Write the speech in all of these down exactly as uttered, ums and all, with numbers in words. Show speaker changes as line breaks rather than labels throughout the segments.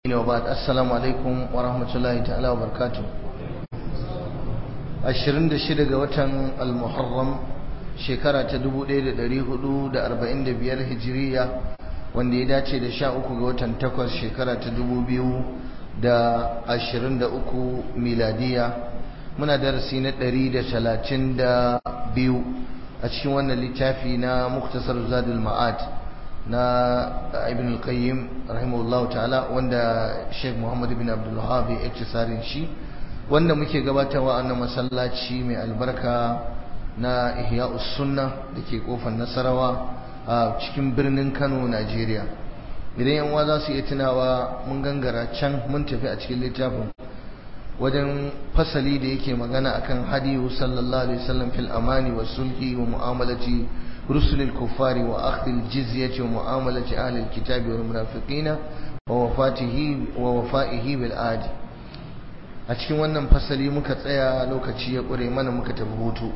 وبعد السلام عليكم ورحمة الله تعالى وبركاته ashirin da shida ga watan al-Muharram shekara ta dubu ɗaya da ɗari hudu da arba'in da biyar hijiriya wanda ya dace da sha uku ga watan takwas shekara ta dubu biyu da ashirin da uku miladiya muna darasi na ɗari da talatin da biyu a cikin wannan littafi na Muktasar Zadul Ma'ad na Ibn al-Qayyim rahimahullahu ta'ala wanda Sheikh Muhammad ibn Abdul Wahhab ya iktisarin shi wanda muke gabatarwa a nan masallaci mai albarka na Ihya'us Sunnah dake kofar Nasarawa a cikin birnin Kano, Najeriya. Idan yan uwa za su iya tunawa mun gangara can mun tafi a cikin littafin wajen fasali da yake magana akan hadiyu sallallahu alaihi wasallam fil amani was sulhi wa mu'amalati rusulil kuffari wa akhdhil jizyati wa mu'amalati ahli alkitabi wal munafiqina wa wafatihi wa wafaihi bil ahd. A cikin wannan fasali muka tsaya lokaci ya ƙure mana muka tafi hutu.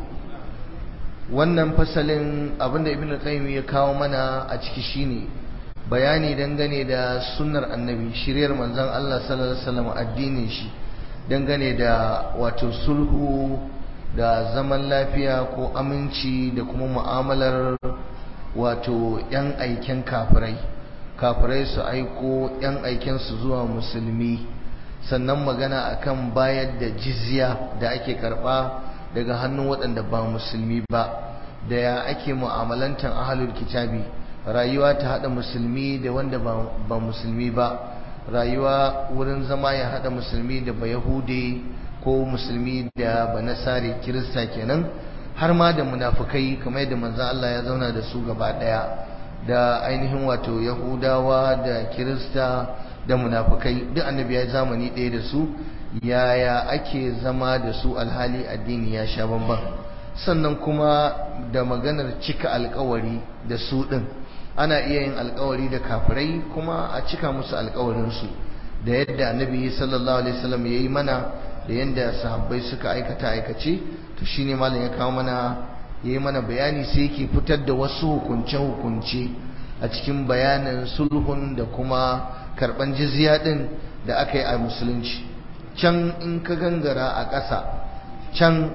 Wannan fasalin abinda Ibn Qayyim ya kawo mana a ciki shine bayani dangane da sunnar annabi, shiryar manzon Allah sallallahu alaihi wasallam, addinin shi dangane da wato sulhu da zaman lafiya ko aminci da kuma mu'amalar wato yan aiken kafirai kafirai su aiko yan aiken su zuwa musulmi, sannan magana akan bayar da jizya da ake karba daga hannun waɗanda ba musulmi ba, da ya ake mu'amalantar ahlul kitabi, rayuwa ta hada musulmi da wanda ba musulmi ba, rayuwa wurin zama ya hada musulmi da ba yahude ko musulmi da ba nasari kirista kenan, har ma da munafukai kamar yadda manzon Allah ya zauna da su gaba daya, da ainihin wato yahudawa da kirista da munafukai duk annabi ya zamani ɗaya da su, yaya ake zama da su alhali addini ya sha bamban. Sannan kuma da maganar cika alkawari da su ɗin, ana iya yin alkawari da kafirai kuma a cika musu alkawarinsu, da yadda annabi sallallahu alaihi wasallam ya yi mana da yadda sahabbai suka aikata aikace. To shine malam ya kawo mana ya yi mana bayani, sai yake fitar da wasu hukunce-hukunce a cikin bayanin sulhun da kuma karban jizya din da aka yi a musulunci. Can in ka gangara a ƙasa can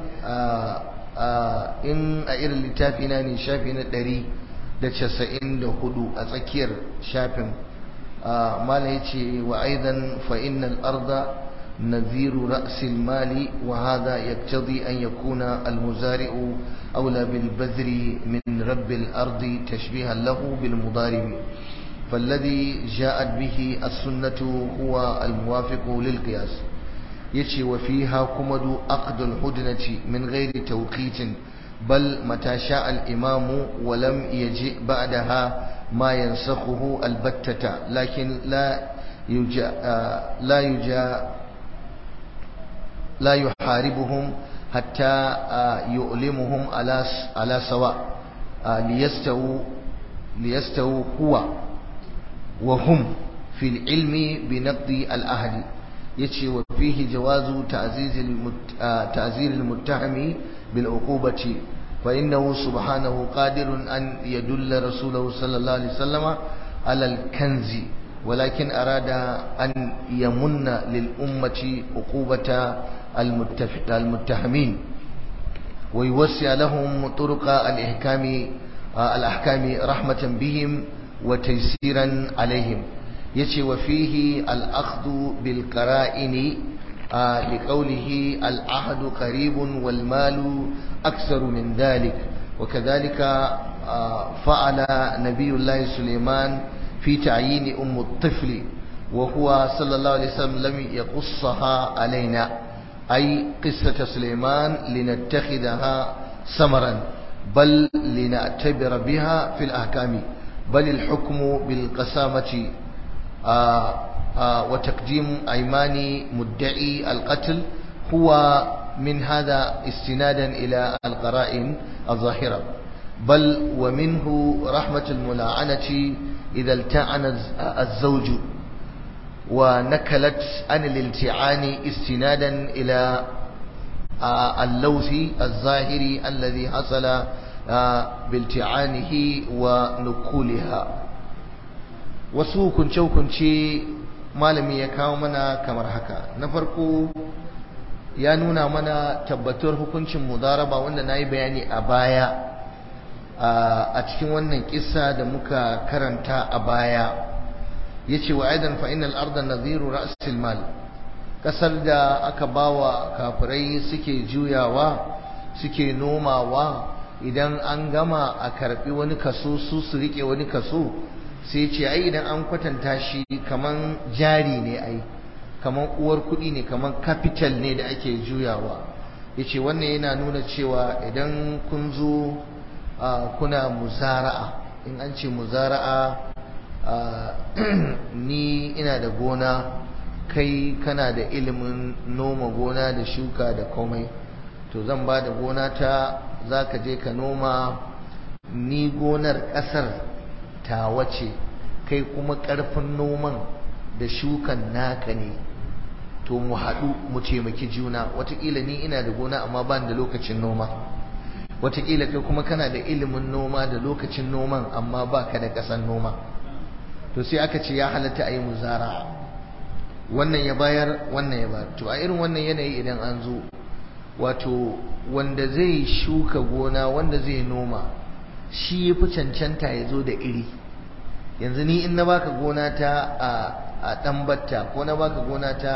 in a irin littafi na ne shafi na ɗari da casa'in da hudu a tsakiyar shafin mala ya ce wa aidan fa innal arda naziru ra'sil mali wa hadha yaqtadi an yakuna al muzari'u awla bil badri min rabbil ardi tashbihan lahu bil mudaribi فالذي جاءت به السنة هو الموافق للقياس. يشي وفيها كمد عقد الهدنة من غير توقيت بل متى شاء الإمام ولم يجئ بعدها ما ينسخه البتة، لكن لا يجا لا يجا لا يحاربهم حتى يؤلمهم على على سواء ليستووا ليستووا هو وهم في العلم بنقض العهد. يتشي وفيه جواز تعزيز تعزير المتهم بالعقوبة، فإنه سبحانه قادر أن يدل رسوله صلى الله عليه وسلم على الكنز، ولكن أراد أن يمن للأمة عقوبة المتهمين ويوسع لهم طرق الإحكام الأحكام رحمة بهم وتيسيرا عليهم. يشي وفيه الأخذ بالقرائن آه لقوله العهد قريب والمال أكثر من ذلك، وكذلك آه فعل نبي الله سليمان في تعيين أم الطفل، وهو صلى الله عليه وسلم لم يقصها علينا، أي قصة سليمان لنتخذها سمرا بل لنعتبر بها في الأحكام، بل الحكم بالقسامة آه آه وتقديم أيمان مدعي القتل هو من هذا استنادا إلى القرائن الظاهرة، بل ومنه رحمة الملاعنة إذا التعن الزوج ونكلت عن الالتعان استنادا إلى آه اللوث الظاهري الذي حصل بالتعانه ونكولها. wasu hukunce-hukunce malami ya kawo mana kamar haka. Na farko ya nuna mana tabbatuwar hukuncin mudaraba wanda na yi bayani a baya a cikin wannan kissa da muka karanta a baya. Ya ce wa aidan fa'inal arda naziru ra'asil mal, ƙasar da aka bawa kafirai suke juyawa suke nomawa, idan an gama a karɓi wani kaso su su riƙe wani kaso, sai ce ai idan an kwatanta shi kaman jari ne, ai kaman uwar kuɗi ne, kaman capital ne da ake juyawa. Yace wannan yana nuna cewa idan kun zo kuna muzara'a, in an ce muzara'a ni ina da gona, kai kana da ilimin noma gona da shuka da komai, to zan ba da gona ta, za ka je ka noma, ni gonar ƙasar ta wace, kai kuma ƙarfin noman da shukan naka ne, to mu haɗu mu taimaki juna. Wataƙila ni ina da gona amma ban da lokacin noma, wataƙila kai kuma kana da ilimin noma da lokacin noman amma ba ka da ƙasan noma, to sai aka ce ya halatta a yi muzara'a, wannan ya bayar wannan ya bayar. To a irin wannan yanayi idan an zo, wato wanda zai shuka gona, wanda zai noma, shi ya fi cancanta ya zo da iri. Yanzu ni in na baka gona ta a ɗanbatta, ko na baka gona ta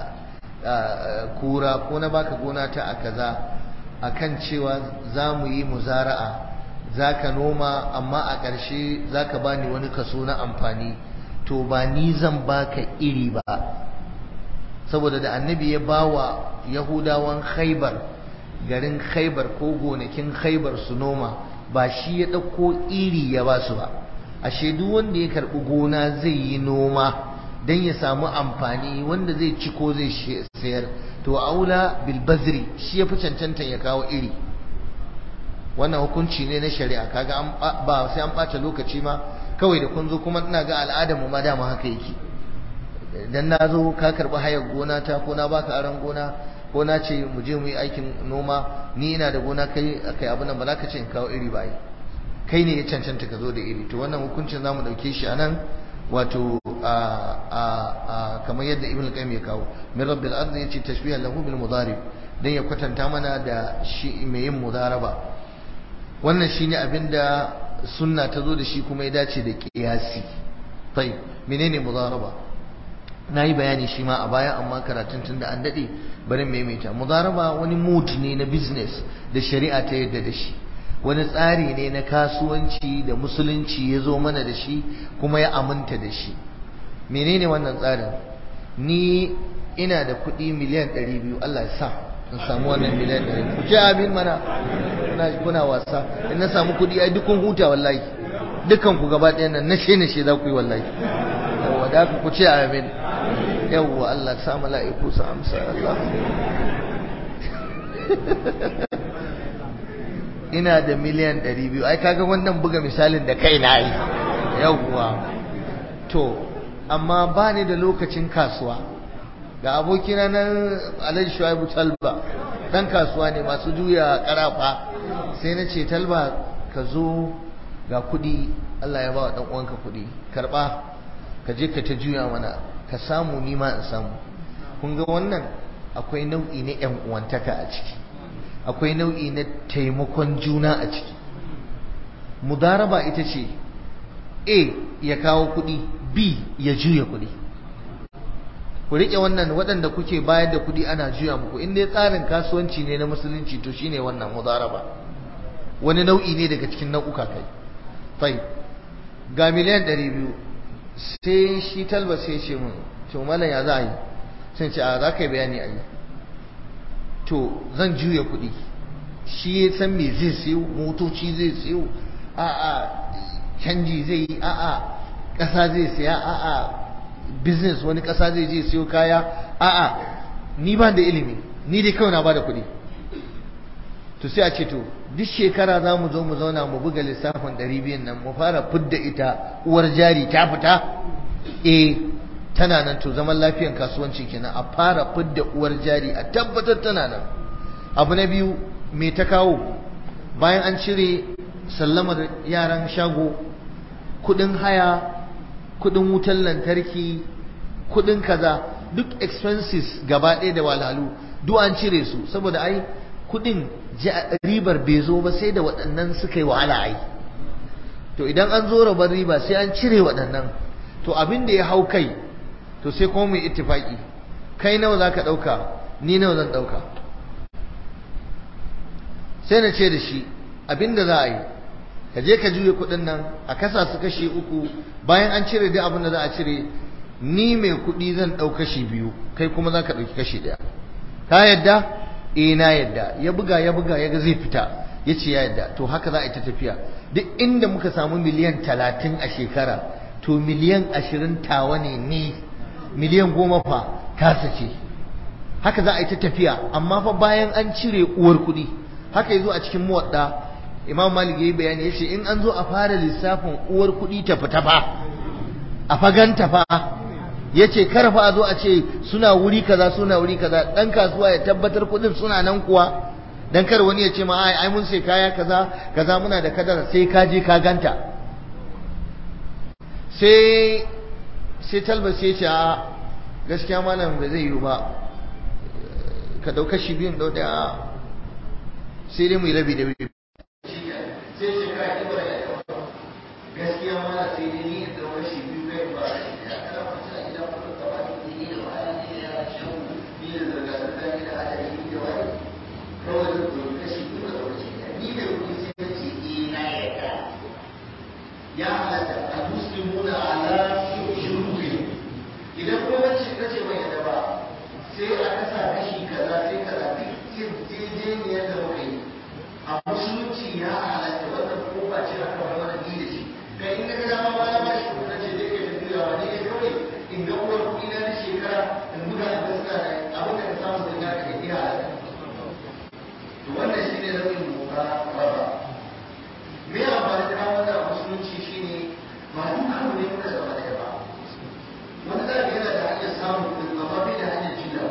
a kura, ko na baka gona ta a kaza, akan cewa za mu yi muzara'a, za ka noma amma a ƙarshe za ka bani wani kaso na amfani, to ba ni zan baka iri ba, saboda da annabi ya bawa yahudawan khaibar, garin khaibar ko gonakin khaibar su noma, ba shi ya ɗauko iri ya ba su ba. Ashe duk wanda ya karɓi gona zai yi noma don ya samu amfani wanda zai ci ko zai sayar, to aula bil bazri, shi ya fi cancanta ya kawo iri. Wannan hukunci ne na shari'a, kaga ba sai an ɓata lokaci ma, kawai da kun zo, kuma ina ga al'adar mu ma dama haka yake. Dan na zo ka karɓi hayar gona ta, ko na baka aron gona, ko na ce mu je mu yi aikin noma, ni ina da gona, kai kai abu nan, ba za ka ce in kawo iri ba, kai ne ya cancanta ka zo da iri. To wannan hukuncin zamu dauke shi anan, wato a a a kamar yadda Ibn al-Qayyim ya kawo, min rabbil ardi, yace tashbihan lahu bil mudarib, dan ya kwatanta mana da shi mai yin mudaraba. Wannan shine abinda sunna ta zo da shi, kuma ya dace da qiyasi. Tayyib, menene mudaraba? nayi bayani shi ma a baya, amma karatun tunda an dade bari maimaita. Mudaraba wani mood ne na business da shari'a ta yadda da shi, wani tsari ne na kasuwanci da musulunci ya zo mana da shi kuma ya aminta da shi. Menene wannan tsarin? Ni ina da kuɗi miliyan ɗari biyu, Allah ya sa in samu wannan miliyan ɗari biyu. Ku ce amin mana, kuna, kuna wasa. In na samu kuɗi ai dukkan huta wallahi, dukkan ku gaba ɗaya nan nashe nashe za ku yi wallahi. Yawwa da ku ce amin. Yawwa Allah sa mala'iku su amsa. Allah ina da miliyan ɗari biyu, ai kaga wannan buga misalin da kai na yi. Yawwa to amma ba ni da lokacin kasuwa. Ga abokina nan Alhaji Shuaibu Talba, dan kasuwa ne, masu juya karafa. Sai na ce, Talba ka zo ga kuɗi, Allah ya ba wa ɗan uwanka kuɗi, karɓa ka je ka ta juya mana, ka samu ni ma in samu. Kun ga wannan akwai nau'i na ƴan uwantaka a ciki, akwai nau'i na taimakon juna a ciki. Mudaraba ita ce A ya kawo kuɗi, B ya juya kuɗi. Ku riƙe wannan, waɗanda kuke bayar da kuɗi ana juya muku, in dai tsarin kasuwanci ne na musulunci, to shine wannan mudaraba. Wani nau'i ne daga cikin nau'uka kai. Fai ga miliyan ɗari biyu, sai shi Talba sai ce mun, to malam ya za a yi? Sai ce a za ka yi bayani a yi. To zan juya kuɗi, shi ya san me zai siyo, motoci zai siyo, a'a canji zai yi, a'a ƙasa zai siya, a'a business wani ƙasa zai je siyo kaya, a'a ni ba da ilimi, ni dai kawai na ba da kuɗi. To sai a ce to duk shekara za mu zo mu zauna mu buga lissafin ɗari biyun nan, mu fara fidda ita uwar jari ta fita, eh tana nan, to zaman lafiyan kasuwanci kenan, a fara fidda uwar jari a tabbatar tana nan. Abu na biyu, me ta kawo? Bayan an cire sallamar yaran shago, kudin haya, kudin wutar lantarki, kudin kaza, duk expenses gaba ɗaya da walhalu duk an cire su, saboda ai kudin ribar bai zo ba sai da waɗannan suka yi wahala ai. To idan an zo rabar riba sai an cire waɗannan, to abin da ya hau kai to sai kuma mu ittifaki, kai nawa zaka ɗauka, ni nawa zan ɗauka. sai na ce da shi abin da za a yi, ka je ka juye kuɗin nan a kasa su kashi uku, bayan an cire duk abin da za a cire, ni mai kuɗi zan ɗau kashi biyu, kai kuma za ka ɗauki kashi ɗaya. Ka yadda? Eh na yadda. Ya buga ya buga ya ga zai fita, ya ce ya yadda. To haka za a yi ta tafiya. Duk inda muka samu miliyan talatin a shekara, to miliyan ashirin tawa ne ni, miliyan goma fa tasa ce. Haka za a yi ta tafiya, amma fa bayan an cire uwar kuɗi. Haka yazo a cikin muwadda, Imam Malik yayi bayani yace in an zo a fara lissafin uwar kuɗi ta fita fa, a faganta fa, yace kar fa a zo a ce suna wuri kaza suna wuri kaza, dan kasuwa ya tabbatar kuɗin suna nan kuwa, dan kar wani ya ce ma ai ai mun sai kaya kaza kaza muna da kadara, sai ka je ka ganta. sai sai talba sai ce a gaskiya malam ba zai yi ba, ka dauka shi biyun dau daya, sai dai mu yi rabi da rabi. sai ce ka yi ba gaskiya malam sai dai ni da dauka shi biyu kai ba ya kana fata idan ku ka ba ni da wani ne ya shawo ni da zarga zarga ni da adadi da wani kawai da dauka shi biyu da dauka shi ni da kuɗi sai ce eh na yarda ya halatta al-muslimuna ala shuruti. Idan kuma wacce kace bai yadda ba, sai aka sa kashi kaza sai kaza duk yarjejeniyar da muka yi a musulunci ya halatta, wannan kofa ce aka bar mana ni da shi. Kai in ka dama ma na ba shi kuma ce zai kai tafiya wa ne kawai in ga uwar kuɗi na na shekara in buga da gaskiya da abin da ka samu da ya ka iya halatta. To wannan shi ne nau'in muka raba. Me amfani da wannan musulunci shine ba duk abu ne muka zama da ba. Wani zaɓi yana da hanyar samun kuɗi amma bai da hanyar jiya.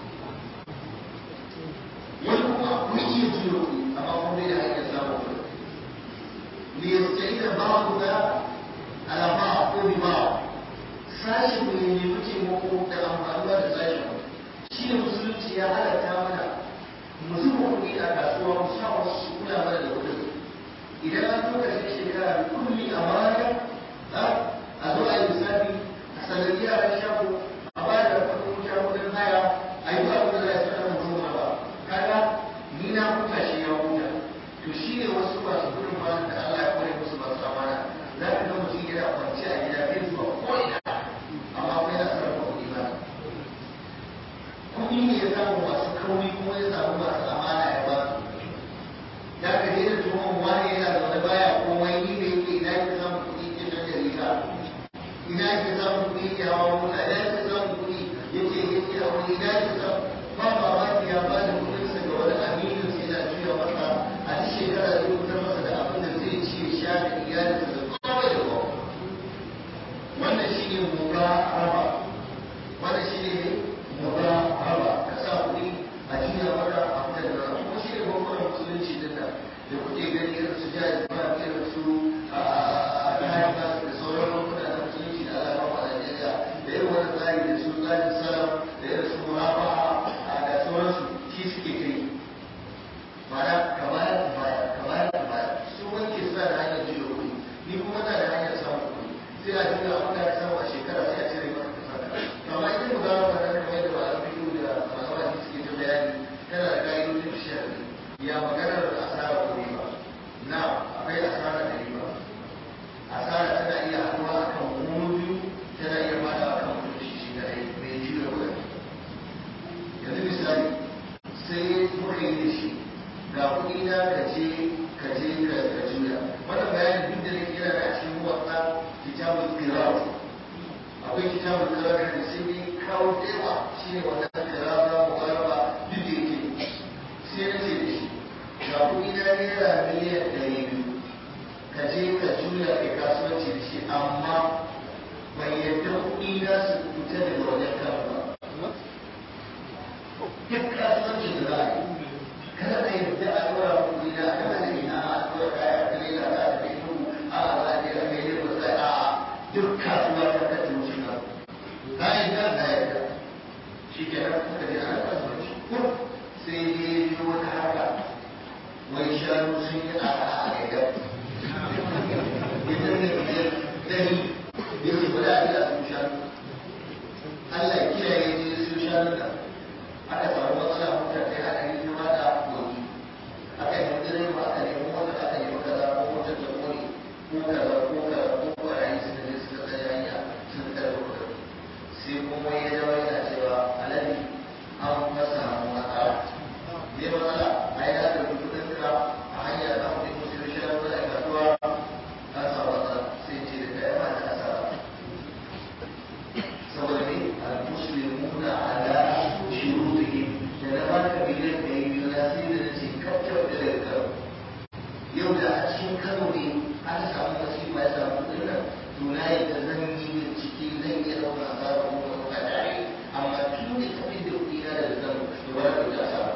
Wani kuma akwai iya jiya kuɗi amma kuma bai da hanyar samun kuɗi. Liyasta'ina ba'du da ala ba'a ko bi ba'a. Sashi ku ne nemi taimako da amfanuwa da sashi. Shi ne musulunci ya halatta mana mu zuba kuɗi a kasuwa mu sa wasu su kula mana da kuɗin. Idan an lokacin shekara da kulli amana a zo a yi lissafi a sanarci yaran shago a ba da kudin shagudin haya a yi ba da zai sanar da zuwa ba, kaga ni na huta shi ya huta. To shi ne wasu masu gudun ba da Allah ya kore musu masu amana, za ka ga mutum yana kwanci a gida bai zuwa ko'ina amma kuma yana sarrafa kuɗi ba. Kuɗi ne ya samu masu kauri kuma ya samu masu amana ya ba su. Da ka daina tuhon wani yana zaune baya komai, ni ne yake ina yake samun kuɗi ke nan da riga, ina yake samun kuɗi ke hawa mota, ina yake samun kuɗi yake yake a wani, ina yake samun ba mamaki ya ba da kuɗinsa ga wani aminin sai na juya masa a duk shekara zai fitar masa da abin da zai ci ya sha da iyalinsa da komai da komai. Wannan shi ne muga raba, wannan shi ne muga raba, ka sa kuɗi a juya maka a fitar da raba. Kuma shi ne bankunan musulunci din nan da kuke gani irin su jari ba irin su a kayan da sauran bankuna na musulunci da Allah ba a Najeriya, da irin wani tsari da su tsarin salam da irin su murabaha da sauransu shi suke kai. Ma'ana ka bayar ka bayar ka bayar ka bayar, su wanke suna da hanyar jiya kuɗi, ni kuma na da hanyar samun kuɗi, sai a jiya abin da ka samu a shekara sai a cire maka ka saka. Amma idan mu gano wannan kamar yadda ba a fito da malamai suke ta bayani, tana da ka'idodin shari'a. Ya maganar asara ko riba? Na akwai asara da riba. Asara tana iya haɗuwa a kan wani biyu, tana iya fada a kan mutum shi shi kadai mai juya kuɗi. Yanzu misali sai muka yi da shi ga kuɗi na ka je ka je ka juya. Wannan bayanin duk da nake yana da cikin muwatta kitabul qira'at. Akwai kitabul qira'at da sai dai kawo tsewa shine wannan qira'at muqaraba duk da yake. Sai na ce da shi ga kuɗi na naira miliyan ɗari biyu ka je ka juya kai kasuwanci da shi, amma bai yadda kuɗi na su fita daga wajen kan ba. Duk kasuwancin da za a yi kada ka yadda a ɗora kuɗi na a kan zai na a ɗora kaya a kan lela za a kai dubu a za a je a kai lagos a a duk kasuwa ta kacce wuce ka. Ka yadda suka je ana kasuwanci sai ne yi wata haka wai shanu sun yi a a gaida ita ne biyar dari ya ce bada ake a sun shanu Allah ya kiyaye ne sun shanu da aka samu matsala mutane a ɗari ta mata gobe aka yi mutane ba aka nemi wata aka nemi kaza ko wata ta kone ko kaza ko kaza ko kwarayi suka je suka tsaye hanya sun karɓi kuɗi sai kuma ya dawo yana cewa alaji an masa matsala me matsala a yi haka da kuɗin ka a hanyar da mutum musu yi shi ranar da kasuwa an samu matsala sai ce da kayan ma da asara saboda ne al-muslimuna ala shurutihim da na ba ka biliyan da yi biyu na sai da na ce kacce da daga karo yau da a cikin kano ne aka samu nasiba ya samu kuɗin nan to na yadda zan yi bincike zan iya ɗaukar asara ko ɗauka tare amma tun da kafin da kuɗi na daga kano to ba na ɗauki asara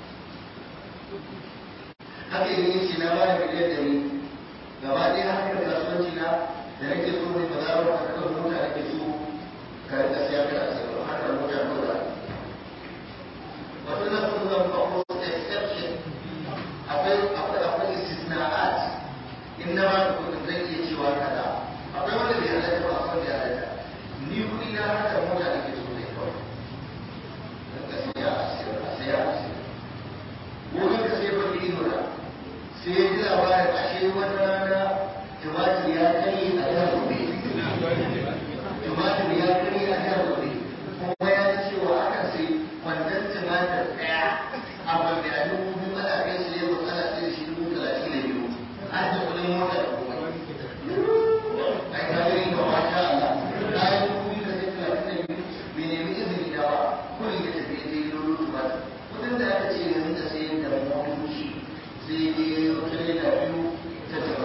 haka yi ce na ba da miliyan ɗari gaba ɗaya harkar kasuwanci na da nake so mai bazaro a kan mota nake so ka rika siya kana sayarwa harkar mota dole wato na so zan ba ko exception akwai akwai akwai istisna'at in na ba da kuɗin zan iya cewa kaza akwai wanda bai halatta ba akwai wanda ya halatta ni kuɗi na harkar mota nake so ne kawai ka siya a siya a siya a siya gobe ka sai ba ido na sai ya ji labarin ashe wata rana tumatir ya kai a jihar gobe tumatir ya kai a jihar gobe kuma ya ji cewa akan sai kwandon tumatir ɗaya a bambe a dubu biyu ana kai shi yau ana sai da shi dubu talatin da biyu an da kuɗin mota da kuma ai ka gani ba ma sha Allah na yi dubu biyu ka sai talatin da biyu bai nemi izini da ba kullum ya tafi ya je lolo tumatir kudin da aka ce yanzu da sayar da motoci sai dai wata da biyu ta taba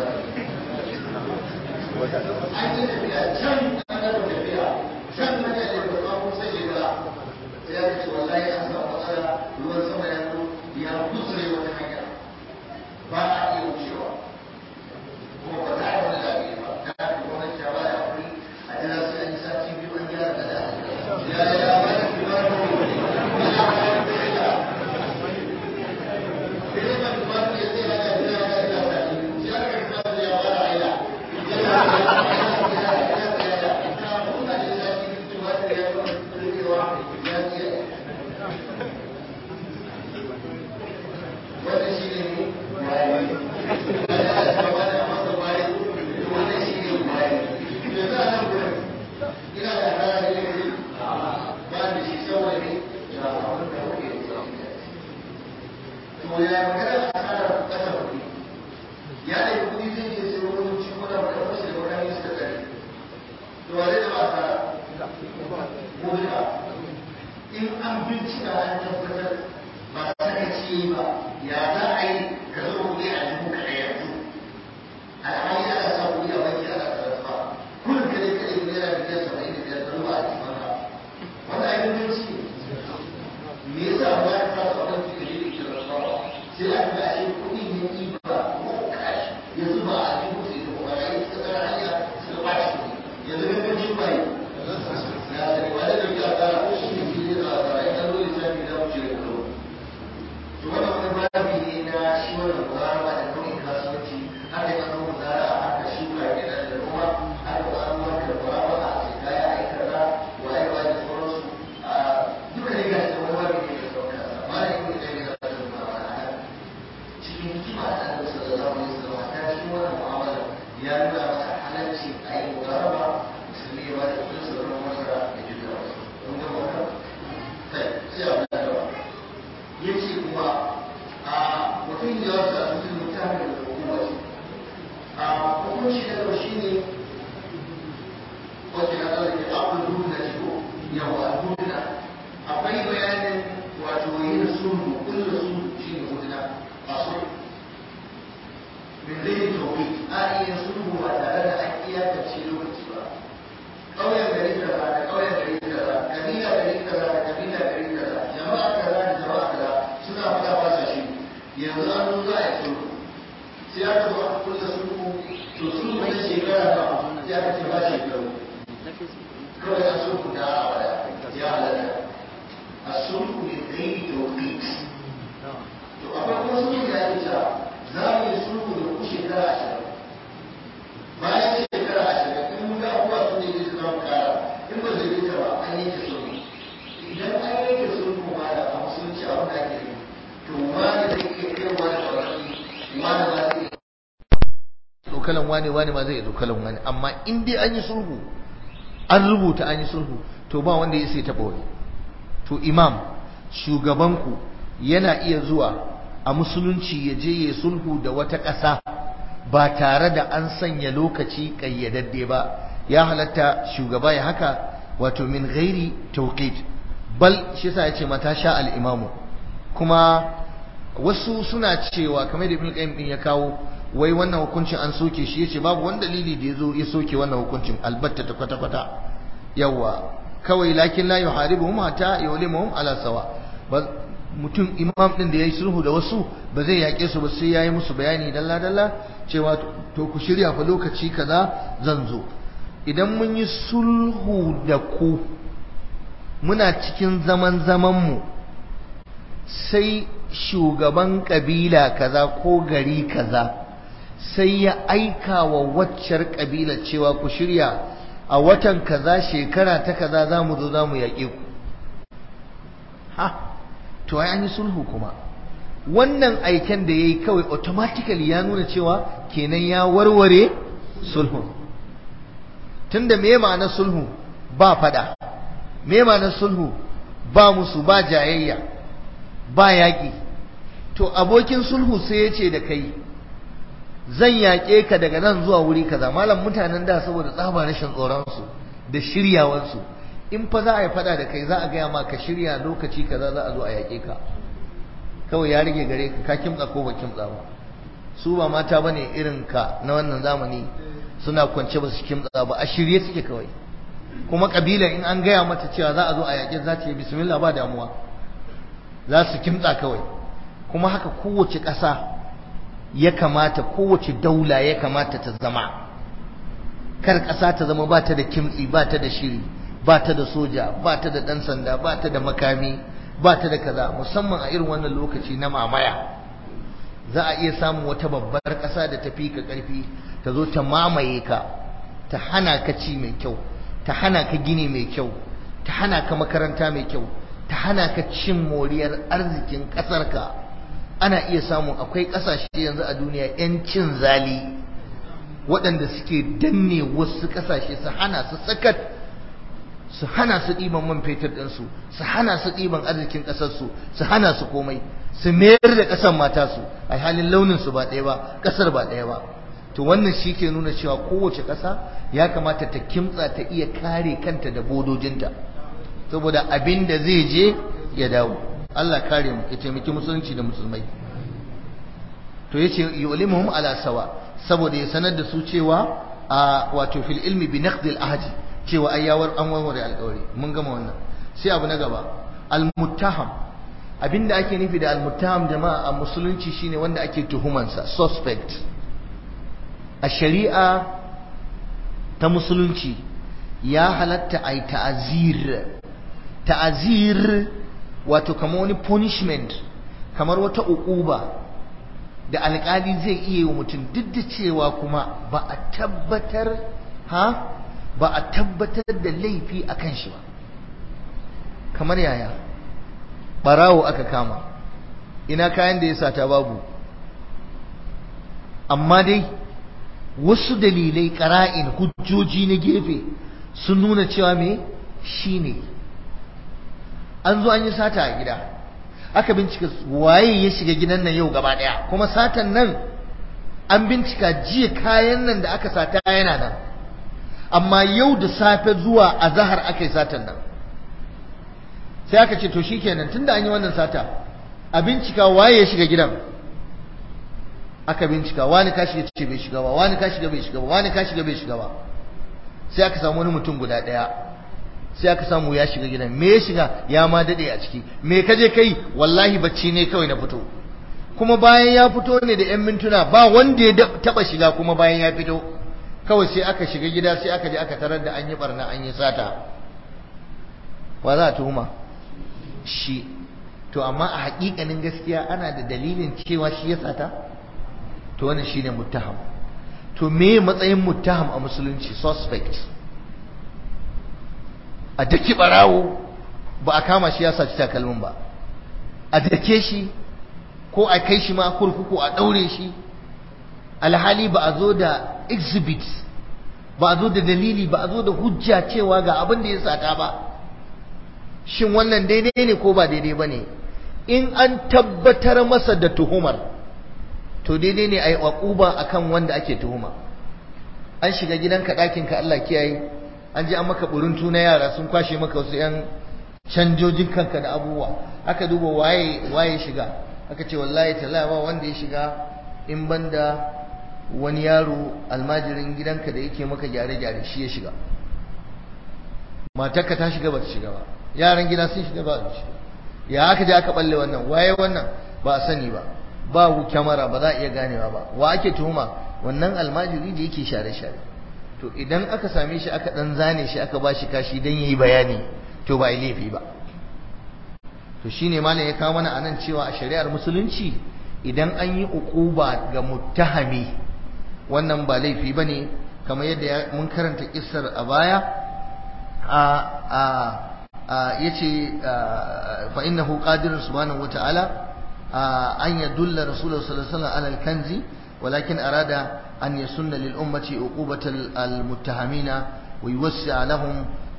an yi tafiya can an gaba tafiya can na da da ba samu sai shekara sai aka ce wallahi an samu matsala ruwan sama ya zo ya kusure wata hanya ba a iya wucewa kuma ba za a yi wani zaɓe ba da aka gwamnati ta ba da hakuri a jira sai an yi sati biyu an gyara da da ya da ya ba da kuma da in an bincika an tabbatar ba sakaci ba ya za a yi ka zo kuɗi a dubu ka yanzu alhali ana sa kuɗi a banki ana karfa kullum kare kare naira miliyan saba'in da biyar ɗan ba a cikin ka wanda a yi binci me yasa ba ya fasa a banki da yake karfa sai aka ga ashe kuɗi ne ɗiba ko kashi yanzu ba a dubu sai da kuma ya yi suka tsara hanya suka ɓaci kuɗi yanzu ga bincin bai ya sani ba da dauki a tsara ko shi ne ke da tsara ya ɗan dole sami na wuce da kuro to wannan wani babi ne na shi wannan muharaba da nau'in kasuwanci haka ya zama muzara haka shuka kenan da noma haka ba an wata muharaba a ce kaya a yi kaza waye waye da sauransu duka ne ga shi wani babi ne da sauka amma da yake da yana da muharaba a cikin hikima da Allah sallallahu alaihi wasallam ta cikin wannan mu'amala ya nuna masa halarci a yi muharaba musulmi ya bada kudin sauran masara da jirgin wasu don gama wannan kai sai abu da yawa ya ce kuma a mutum da wasu a cikin mutane da hukuma ce a hukunci na gaba shi ne wajen na tsarki abin runa ce ko yawa runa akwai bayanin wato yin sulhu kulla sulhu shi ne runa a sulhu min zai tauki a iya sulhu ba tare da an iyakance lokaci ba ƙauyen gari kaza da ƙauyen gari kaza kabila gari kaza da kabila gari kaza jama'a kaza da jama'a kaza suna fada fasa shi yanzu an zo za a yi sulhu sai aka zo aka kulla sulhu to sulhu na shekara ba sai aka ce ba shekaru kawai an sulhu da abada ya halatta as-sulhu min ghairi tawqit to akwai kuma sulhu da yake cewa za mu yi sulhu da ku shekara ashirin bayan shekara ashirin in mun ga abubuwa sun da yake su za mu kara in ba zai rika ba an yanke sulhu idan an yanke sulhu ma da a musulunci abin da ake yi to wani zai iya kaiwa da wani wani ma zai iya dokalan wani wani ma zai iya dokalan wani amma in dai an yi sulhu an rubuta an yi sulhu to ba wanda ya sai taɓa wani to imam shugabanku yana iya zuwa a musulunci ya je ya sulhu da wata ƙasa ba tare da an sanya lokaci ƙayyadadde ba ya halatta shugaba ya haka wato min ghairi tawqit bal shi yasa yace mata sha al imamu kuma wasu suna cewa kamar da Ibn Qayyim din ya kawo wai wannan hukuncin an soke shi yace babu wani dalili da yazo ya soke wannan hukuncin albatta ta kwata kwata yawa kawai lakin la yuharibuhum hatta yulimuhum ala sawa mutum imam din da yayi sulhu da wasu ba zai yake su ba sai yayi musu bayani dalla dalla cewa to ku shirya fa lokaci kaza zan zo idan mun yi sulhu da ku muna cikin zaman zaman mu sai shugaban kabila kaza ko gari kaza sai ya aika wa waccar kabila cewa ku shirya a watan kaza shekara ta kaza za mu zo za mu yaƙe ku ha to ai an yi sulhu kuma wannan aiken da ya yi kawai automatically ya nuna cewa kenan ya warware sulhu tunda me ma'anar sulhu ba fada me ma'anar sulhu ba musu ba jayayya ba yaƙi to abokin sulhu sai ya ce da kai zan yaƙe ka daga nan zuwa wuri kaza malam mutanen da saboda tsaba rashin tsoronsu da shiryawarsu in fa za a yi fada da kai za a gaya ma ka shirya lokaci kaza za a zo a yaƙe ka kawai ya rage gare ka ka kimtsa ko ba kimtsa ba su ba mata bane irin ka na wannan zamani suna kwance ba su kimtsa ba a shirye suke kawai kuma kabila in an gaya mata cewa za a zo a yaƙe za ta yi bismillah ba damuwa za su kimtsa kawai kuma haka kowace ƙasa ya kamata kowace daula ya kamata ta zama kar ƙasa ta zama ba ta da kimtsi ba ta da shiri ba ta da soja ba ta da ɗan sanda ba ta da makami ba ta da kaza musamman a irin wannan lokaci na mamaya za a iya samun wata babbar ƙasa da ta fi ka ƙarfi ta zo ta mamaye ka ta hana ka ci mai kyau ta hana ka gini mai kyau ta hana ka makaranta mai kyau ta hana ka cin moriyar arzikin ƙasarka ana iya samun akwai ƙasashe yanzu a duniya 'yan cin zali waɗanda suke danne wasu ƙasashe su hana su sakat su hana su ɗiban man fetur ɗinsu su hana su ɗiban arzikin ƙasarsu su hana su komai su mayar da ƙasar mata su a halin launin su ba ɗaya ba ƙasar ba ɗaya ba to wannan shi ke nuna cewa kowace ƙasa ya kamata ta kimtsa ta iya kare kanta da bodojinta saboda abin da zai je ya dawo Allah kare mu ya taimaki musulunci da musulmai to yace yulimuhum ala sawa saboda ya sanar da su cewa a wato fil ilmi bi naqd al ahdi cewa ayyawar an warware alƙawari mun gama wannan sai abu na gaba al muttaham abinda ake nufi da al muttaham jama'a a musulunci shine wanda ake tuhumansa suspect a shari'a ta musulunci ya halatta ai ta'azir ta'azir wato kamar wani punishment kamar wata uquba da alƙali zai iya yi wa mutum duk da cewa kuma ba a tabbatar ha ba a tabbatar da laifi a kan shi ba kamar yaya ɓarawo aka kama ina kayan da ya sata babu amma dai wasu dalilai ƙara'in hujjoji na gefe sun nuna cewa me shi ne an zo an yi sata a gida aka bincika waye ya shiga gidan nan yau gaba ɗaya kuma satan nan an bincika jiya kayan nan da aka sata yana nan amma yau da safe zuwa azahar aka yi satan nan sai aka ce to shikenan tunda an yi wannan sata a bincika waye ya shiga gidan aka bincika wani ka shiga ce bai shiga ba wani ka shiga bai shiga ba wani ka shiga bai shiga ba sai aka samu wani mutum guda daya sai aka samu ya shiga gidan me ya shiga ya ma dade a ciki me ka je kai wallahi bacci ne kawai na fito kuma bayan ya fito ne da yan mintuna ba wanda ya taba shiga kuma bayan ya fito kawai sai aka shiga gida sai aka je aka tarar da an yi barna an yi sata wa za a tuhuma shi, to amma a haƙiƙanin gaskiya ana da dalilin cewa shi ya sata, to wannan shine muttaham. To me matsayin muttaham a musulunci? Suspect. A daki barawo ba a kama shi ya saci takalmin ba, a dake shi ko a kai shi ma kurkuku a daure shi, alhali ba a zo da exhibit, ba a zo da dalili, ba a zo da hujja cewa ga abin da ya sata ba. Shin wannan daidai ne ko ba daidai ba ne? In an tabbatar masa da tuhumar, to daidai ne a yi uquba akan wanda ake tuhuma. An shiga gidanka ɗakinka, Allah kiyaye, an ji an maka buruntu na yara sun kwashe maka wasu 'yan canjojin kanka da abubuwa, aka duba waye waye shiga, aka ce wallahi talaba wanda ya shiga in banda wani yaro almajirin gidanka da yake maka gyare-gyare, shi ya shiga. Matarka ta shiga ba ta shiga ba, yaran gida sun shiga ba su shiga. Ya aka je aka balle wannan, waye wannan ba a sani ba, ba kyamara ba za a iya ganewa ba. Wa ake tuhuma? Wannan almajiri da yake share-share. To idan aka same shi aka dan zane shi aka bashi kashi dan yayi bayani, to ba laifi ba. To shine malam ya kawo mana anan cewa a shari'ar musulunci idan an yi uquba ga muttahami, wannan ba laifi bane, kamar yadda mun karanta kissar a baya. a a yace fa innahu qadirun subhanahu wata'ala an yadulla rasulullah sallallahu alaihi wasallam ala al-kanzi, walakin arada an yasunna lil ummati uqubatal al-muttahamina wa yuwassa lahum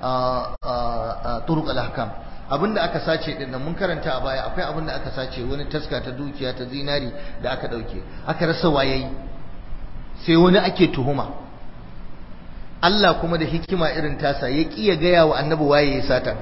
turuq al-ahkam. Abinda aka sace din nan mun karanta a baya, akwai abinda aka sace, wani taska ta dukiya ta zinari da aka dauke, aka rasa wayayi, sai wani ake tuhuma. Allah kuma da hikima irin tasa ya kiya gaya wa annabi waye ya sata.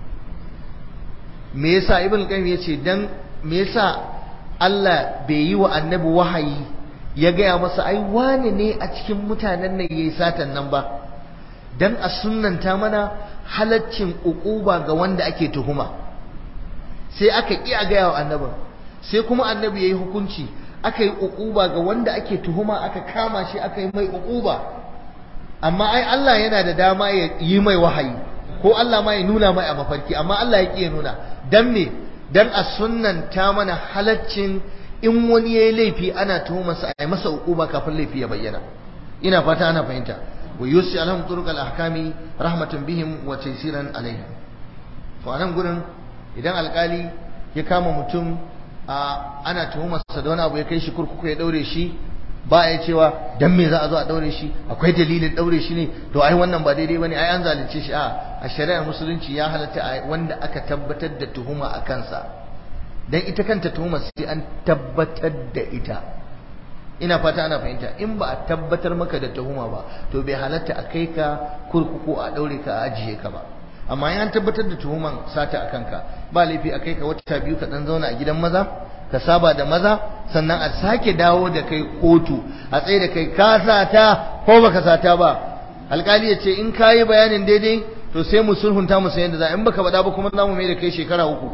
Me yasa? Ibn Qayyim yace dan me yasa Allah bai yi wa annabi wahayi ya gaya masa ai wani ne a cikin mutanen nan yayi satan nan ba, dan a sunnanta mana halaccin uquba ga wanda ake tuhuma. Sai aka kiya gaya wa annabin, sai kuma annabi yayi hukunci, aka yi uquba ga wanda ake tuhuma, aka kama shi aka yi mai uquba. Amma ai Allah yana da dama ya yi mai wahayi, ko Allah ma ya nuna mai a mafarki, amma Allah ya ƙi ya nuna. Dan me? Dan a sunnanta mana halaccin in wani yayi laifi ana tuhumarsa a yi masa uquba kafin laifi ya bayyana. Ina fata ana fahimta. Wa yusi alhum turuq al-ahkami rahmatan bihim wa taysiran alaihim. To anan gurin idan alkali ya kama mutum ana tuhumarsa da wani abu, ya kai shi kurkuku ya daure shi, ba ya cewa dan me za a zo a daure shi, akwai dalilin daure shi ne, to ai wannan ba daidai bane, ai an zalunce shi. A a shari'ar musulunci ya halatta wanda aka tabbatar da tuhuma a kansa, dan ita kanta tuhuma sai an tabbatar da ita. Ina fata ana fahimta. In ba a tabbatar maka da tuhuma ba, to bai halatta a kai ka kurkuku a daure ka a ajiye ka ba. Amma in an tabbatar da tuhuman sata a kanka, ba laifi a kai ka wata biyu ka dan zauna a gidan maza, ka saba da maza, sannan a sake dawo da kai kotu, a tsaye da kai ka sata ko baka sata ba. Alkali ya ce in ka yi bayanin daidai to sai mu sulhunta mu san yadda za, in baka faɗa ba kuma za mu mai da kai shekara uku.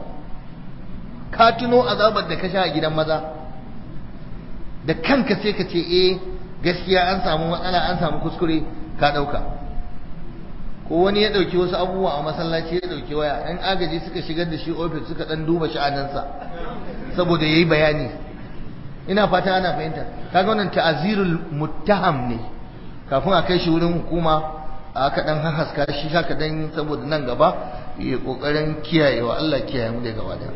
Ka tuno azabar da ka sha a gidan maza, da kanka sai ka ce eh gaskiya an samu matsala, an samu kuskure, ka ɗauka. Ko wani ya ɗauki wasu abubuwa a masallaci, ya ɗauki waya, ɗan agaji suka shigar da shi ofis suka ɗan duba sha'aninsa saboda yayi bayani. Ina fata ana fahimta. Kaga wannan ta'azirul muttaham ne, kafin a kai shi wurin hukuma aka dan hahaska shi haka dan saboda nan gaba ya kokarin kiyayewa. Allah kiyaye mu daga gaba da.